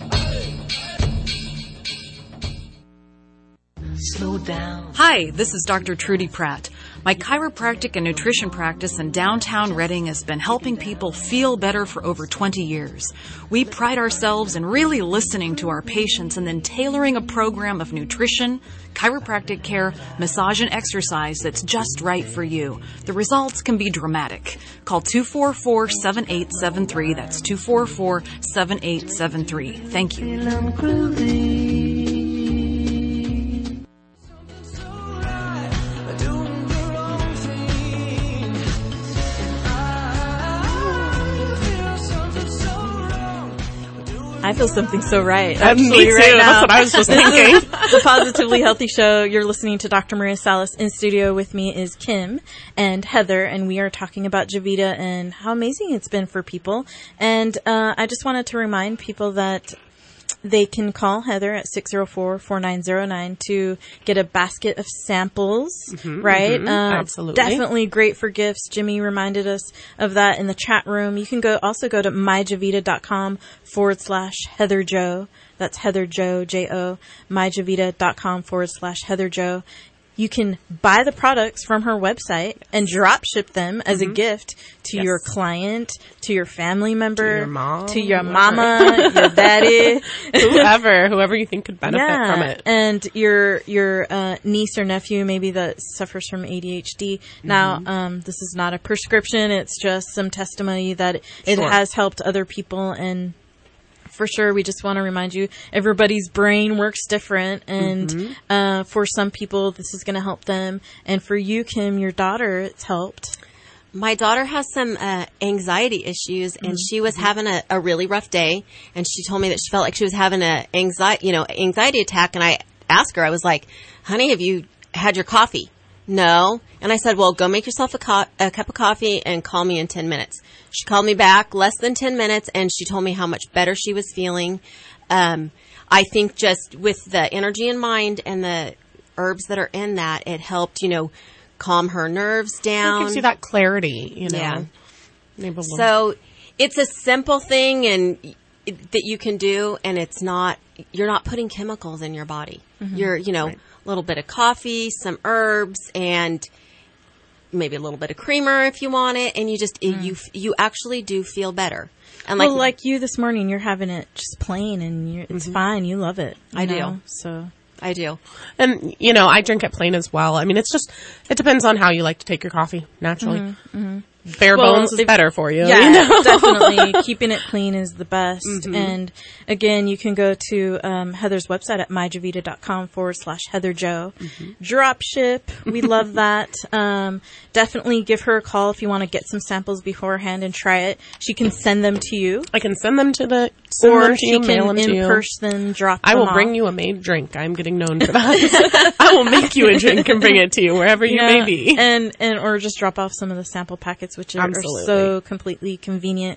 Speaker 8: Slow down. Hi, this is Doctor Trudy Pratt. My chiropractic and nutrition practice in downtown Redding has been helping people feel better for over twenty years. We pride ourselves in really listening to our patients and then tailoring a program of nutrition, chiropractic care, massage, and exercise that's just right for you. The results can be dramatic. Call two four four, seven eight seven three. That's two four four, seven eight seven three. Thank you.
Speaker 3: I feel something so right.
Speaker 5: Uh, me
Speaker 3: Actually,
Speaker 5: too.
Speaker 3: right now.
Speaker 5: That's what I was just
Speaker 3: This
Speaker 5: thinking.
Speaker 3: is the Positively Healthy Show. You're listening to Doctor Maria Salas. In studio with me is Kim and Heather, and we are talking about Javita and how amazing it's been for people. And uh, I just wanted to remind people that they can call Heather at six oh four, four nine oh nine to get a basket of samples,
Speaker 5: Mhm,
Speaker 3: right?
Speaker 5: mhm,
Speaker 3: Uh,
Speaker 5: absolutely.
Speaker 3: Definitely great for gifts. Jimmy reminded us of that in the chat room. You can go also go to myjavita.com forward slash Heather Joe. That's Heather Joe, J O, myjavita.com forward slash Heather Joe. You can buy the products from her website and drop ship them as a
Speaker 5: Mhm.
Speaker 3: gift to
Speaker 5: Yes.
Speaker 3: your client, to your family member,
Speaker 5: To your mom,
Speaker 3: to your
Speaker 5: whoever.
Speaker 3: mama, your daddy,
Speaker 5: whoever, whoever you think could benefit
Speaker 3: yeah.
Speaker 5: from it.
Speaker 3: And your your uh, niece or nephew, maybe that suffers from A D H D. Now,
Speaker 5: Mhm.
Speaker 3: um, this is not a prescription; it's just some testimony that it
Speaker 5: Sure.
Speaker 3: has helped other people. And for sure, we just want to remind you, everybody's brain works different, and
Speaker 5: Mhm.
Speaker 3: uh, for some people, this is going to help them. And for you, Kim, your daughter, it's helped.
Speaker 9: my daughter has some uh, anxiety issues, and
Speaker 5: Mm-hmm.
Speaker 9: she was having a, a really rough day, and she told me that she felt like she was having a anxiety, you know, anxiety attack. And I asked her, I was like, "Honey, have you had your coffee?" "No." And I said, "Well, go make yourself a, co- a cup of coffee and call me in ten minutes. She called me back less than ten minutes, and she told me how much better she was feeling. Um, I think just with the energy in mind and the herbs that are in that, it helped, you know, calm her nerves down.
Speaker 5: It gives you that clarity, you know.
Speaker 9: Yeah.
Speaker 5: Maybe we'll-
Speaker 9: So it's a simple thing and it, that you can do, and it's not, you're not putting chemicals in your body.
Speaker 5: Mhm.
Speaker 9: You're, you know, a little bit of coffee, some herbs, and maybe a little bit of creamer if you want it, and you just, it, you you actually do feel better. And like,
Speaker 3: well, like you this morning, you're having it just plain, and you're, it's fine. You love it. you
Speaker 9: I do.
Speaker 3: know? So
Speaker 9: I do.
Speaker 5: And, you know, I drink it plain as well. I mean, it's just, it depends on how you like to take your coffee, naturally.
Speaker 3: Mhm, mhm.
Speaker 5: Bare
Speaker 3: Well,
Speaker 5: bones is
Speaker 3: if-
Speaker 5: better for you.
Speaker 3: Yeah,
Speaker 5: you know?
Speaker 3: definitely. Keeping it clean is the best.
Speaker 5: Mhm.
Speaker 3: And again, you can go to um, Heather's website at myjavita.com forward slash Heather Joe.
Speaker 5: Mm-hmm.
Speaker 3: Drop ship. We love that. Um, definitely give her a call if you want to get some samples beforehand and try it. She can send them to you.
Speaker 5: I can send them to the, send
Speaker 3: or
Speaker 5: them to
Speaker 3: she
Speaker 5: you,
Speaker 3: can
Speaker 5: mail them to
Speaker 3: in
Speaker 5: you.
Speaker 3: person drop
Speaker 5: I
Speaker 3: them
Speaker 5: will
Speaker 3: off.
Speaker 5: bring you a made drink. I'm getting known for that. I will make you a drink and bring it to you wherever you
Speaker 3: Yeah,
Speaker 5: may be.
Speaker 3: and and or just drop off some of the sample packets, which are, are
Speaker 5: Absolutely.
Speaker 3: so completely convenient.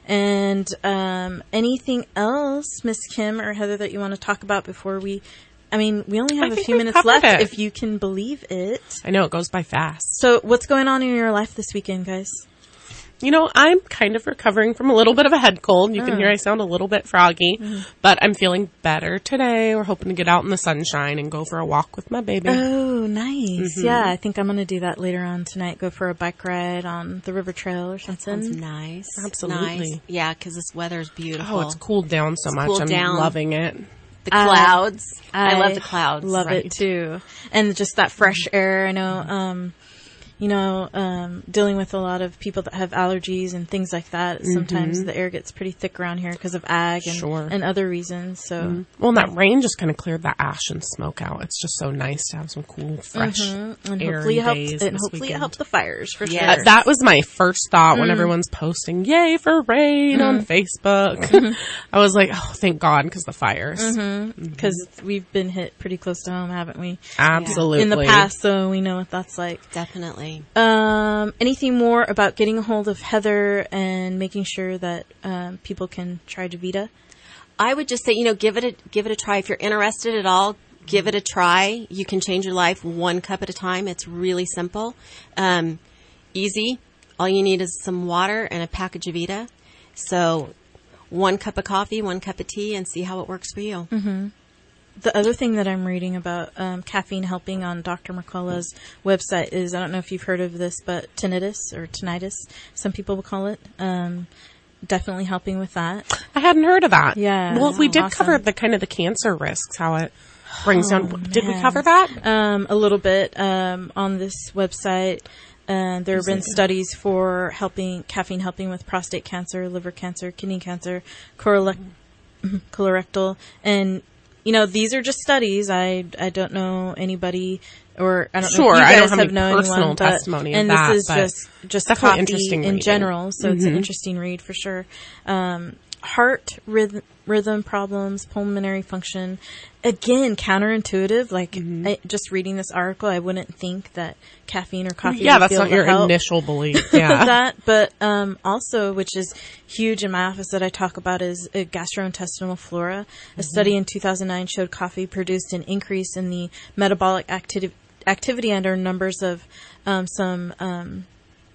Speaker 3: And um, anything else, Miss Kim or Heather, that you want to talk about before we? I mean, we only have
Speaker 5: I
Speaker 3: a
Speaker 5: think
Speaker 3: few
Speaker 5: we've
Speaker 3: minutes
Speaker 5: covered
Speaker 3: left,
Speaker 5: it.
Speaker 3: if you can believe it.
Speaker 5: I know, it goes by fast.
Speaker 3: So, what's going on in your life this weekend, guys?
Speaker 5: You know, I'm kind of recovering from a little bit of a head cold. You can
Speaker 3: Mm.
Speaker 5: hear I sound a little bit froggy,
Speaker 3: Mhm.
Speaker 5: but I'm feeling better today. We're hoping to get out in the sunshine and go for a walk with my baby.
Speaker 3: Oh, nice.
Speaker 5: Mhm.
Speaker 3: Yeah, I think I'm going to do that later on tonight. Go for a bike ride on the river trail or something.
Speaker 9: Sounds nice.
Speaker 5: Absolutely.
Speaker 9: Nice. Yeah, because this weather is beautiful.
Speaker 5: Oh, it's cooled down so
Speaker 9: It's
Speaker 5: much.
Speaker 9: cooled
Speaker 5: I'm
Speaker 9: down.
Speaker 5: loving it.
Speaker 9: The clouds. I, love the clouds.
Speaker 3: Love
Speaker 9: Right.
Speaker 3: it too. And just that fresh air. I know, um, you know, um, dealing with a lot of people that have allergies and things like that. Sometimes
Speaker 5: Mhm.
Speaker 3: the air gets pretty thick around here because of ag and,
Speaker 5: Sure.
Speaker 3: and other reasons. So,
Speaker 5: Mhm. Well, and that rain just kind of cleared that ash and smoke out. It's just so nice to have some cool, fresh
Speaker 3: Mhm. and
Speaker 5: air
Speaker 3: hopefully it helped.
Speaker 5: days
Speaker 3: And
Speaker 5: this
Speaker 3: hopefully it
Speaker 5: weekend.
Speaker 3: helped the fires for
Speaker 5: Yeah,
Speaker 3: sure.
Speaker 5: that was my first thought when
Speaker 3: Mm.
Speaker 5: everyone's posting, yay for rain on
Speaker 3: Mm.
Speaker 5: Facebook.
Speaker 3: Mhm.
Speaker 5: I was like, oh, thank God, because the fires.
Speaker 3: Because we've been hit pretty close to home, haven't we?
Speaker 5: Absolutely.
Speaker 3: In the past, so we know what that's like.
Speaker 9: Definitely.
Speaker 3: Um, anything more about getting a hold of Heather and making sure that um, people can try Javita?
Speaker 9: I would just say, you know, give it a give it a try. If you're interested at all, give it a try. You can change your life one cup at a time. It's really simple, um, easy. All you need is some water and a pack of Javita. So, one cup of coffee, one cup of tea, and see how it works for you.
Speaker 3: Mm-hmm. The other thing that I'm reading about um, caffeine helping on Doctor McCullough's website is, I don't know if you've heard of this, but tinnitus or tinnitus, some people will call it. Um, definitely helping with that.
Speaker 5: I hadn't heard of that.
Speaker 3: Yeah.
Speaker 5: Well, we did
Speaker 3: Awesome.
Speaker 5: cover the kind of the cancer risks, how it brings
Speaker 3: Oh,
Speaker 5: down. Did we
Speaker 3: man.
Speaker 5: cover that?
Speaker 3: Um, a little bit um, on this website. Uh, there have been studies for helping caffeine helping with prostate cancer, liver cancer, kidney cancer, correlec- colorectal, and you know these are just studies. I I don't know anybody, or I don't
Speaker 5: Sure,
Speaker 3: know if you
Speaker 5: I
Speaker 3: guys
Speaker 5: don't have
Speaker 3: have
Speaker 5: any
Speaker 3: known
Speaker 5: personal
Speaker 3: anyone, but-
Speaker 5: testimony of
Speaker 3: and
Speaker 5: that,
Speaker 3: this is
Speaker 5: but
Speaker 3: just just
Speaker 5: definitely
Speaker 3: coffee
Speaker 5: interesting
Speaker 3: in
Speaker 5: reading.
Speaker 3: general. So it's an
Speaker 5: Mhm.
Speaker 3: interesting read for sure. Um, heart rhythm, rhythm problems, pulmonary function. Again, counterintuitive. Like
Speaker 5: Mm-hmm.
Speaker 3: I, just reading this article, I wouldn't think that caffeine or coffee.
Speaker 5: Yeah,
Speaker 3: would
Speaker 5: that's
Speaker 3: be able
Speaker 5: not
Speaker 3: to
Speaker 5: your
Speaker 3: help
Speaker 5: initial belief. Yeah.
Speaker 3: that, but um, also, which is huge in my office that I talk about, is uh, gastrointestinal flora. A
Speaker 5: Mhm.
Speaker 3: study in two thousand nine showed coffee produced an increase in the metabolic activity activity under numbers of um, some um,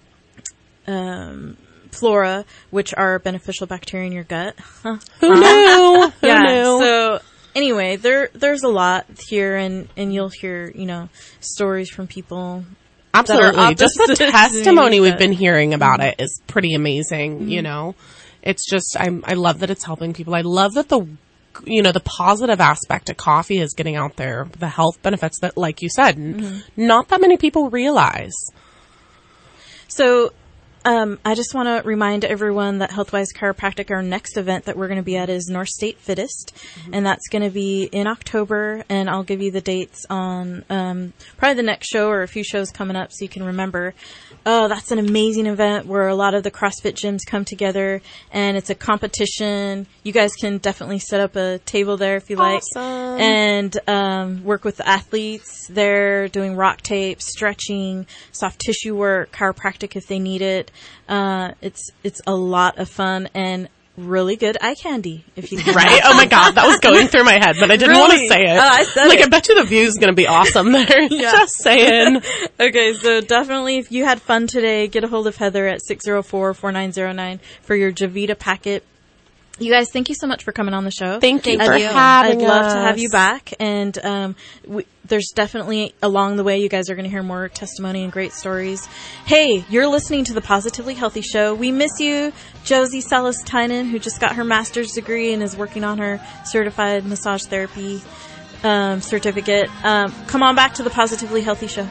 Speaker 3: um, flora, which are beneficial bacteria in your gut. Huh.
Speaker 5: Who knew? Who
Speaker 3: yeah.
Speaker 5: knew?
Speaker 3: So anyway, there there's a lot here, and, and you'll hear you know stories from people. that are
Speaker 5: Absolutely. Just the
Speaker 3: opposite to
Speaker 5: testimony
Speaker 3: me,
Speaker 5: we've
Speaker 3: but-
Speaker 5: been hearing about it is pretty amazing,
Speaker 3: Mhm.
Speaker 5: you know. It's just I'm I love that it's helping people. I love that the you know, the positive aspect of coffee is getting out there, the health benefits that, like you said, n-
Speaker 3: Mhm.
Speaker 5: not that many people realize.
Speaker 3: So Um, I just want to remind everyone that Healthwise Chiropractic, our next event that we're going to be at is North State Fittest, mm-hmm. and that's going to be in October, and I'll give you the dates on um, probably the next show or a few shows coming up so you can remember. Oh, that's an amazing event where a lot of the CrossFit gyms come together, and it's a competition. You guys can definitely set up a table there if you like,
Speaker 5: awesome.
Speaker 3: and um, work with the athletes. They're doing rock tape, stretching, soft tissue work, chiropractic if they need it. Uh, it's it's a lot of fun and really good eye candy. If you can.
Speaker 5: Right? Oh my God, that was going through my head, but I didn't
Speaker 3: Really?
Speaker 5: want to say it.
Speaker 3: Oh, I said
Speaker 5: like,
Speaker 3: it.
Speaker 5: I bet you the view is going to be awesome there.
Speaker 3: Yeah.
Speaker 5: Just saying.
Speaker 3: Okay, so definitely if you had fun today, get a hold of Heather at six oh four, four nine oh nine for your Javita packet. You guys, thank you so much for coming on the show.
Speaker 5: Thank you
Speaker 3: I'd,
Speaker 5: for having
Speaker 3: I'd love
Speaker 5: us.
Speaker 3: to have you back. And um, we, there's definitely, along the way, you guys are going to hear more testimony and great stories. Hey, you're listening to the Positively Healthy Show. We miss you, Josie Salas-Tynan, who just got her master's degree and is working on her certified massage therapy um, certificate. Um, come on back to the Positively Healthy Show.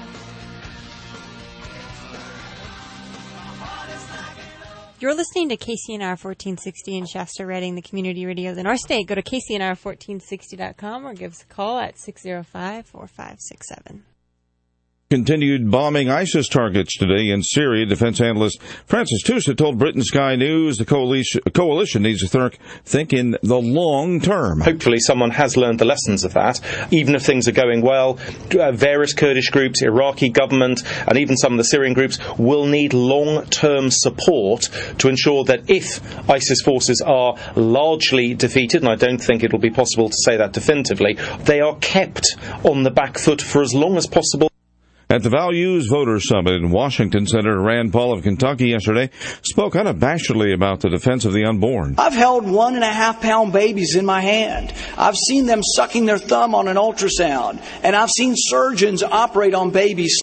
Speaker 4: You're listening to K C N R fourteen sixty in Shasta, Redding, the community radio of the North State. Go to K C N R fourteen sixty dot com or give us a call at six oh five, four five six seven.
Speaker 7: Continued bombing ISIS targets today in Syria. Defense analyst Francis Tusa told Britain Sky News the coalition, coalition needs to th- think in the long term.
Speaker 23: Hopefully someone has learned the lessons of that. Even if things are going well, uh, various Kurdish groups, Iraqi government, and even some of the Syrian groups will need long-term support to ensure that if ISIS forces are largely defeated, and I don't think it will be possible to say that definitively, they are kept on the back foot for as long as possible.
Speaker 7: At the Values Voters Summit in Washington, Senator Rand Paul of Kentucky yesterday spoke unabashedly about the defense of the unborn.
Speaker 24: I've held one and a half pound babies in my hand. I've seen them sucking their thumb on an ultrasound, and I've seen surgeons operate on babies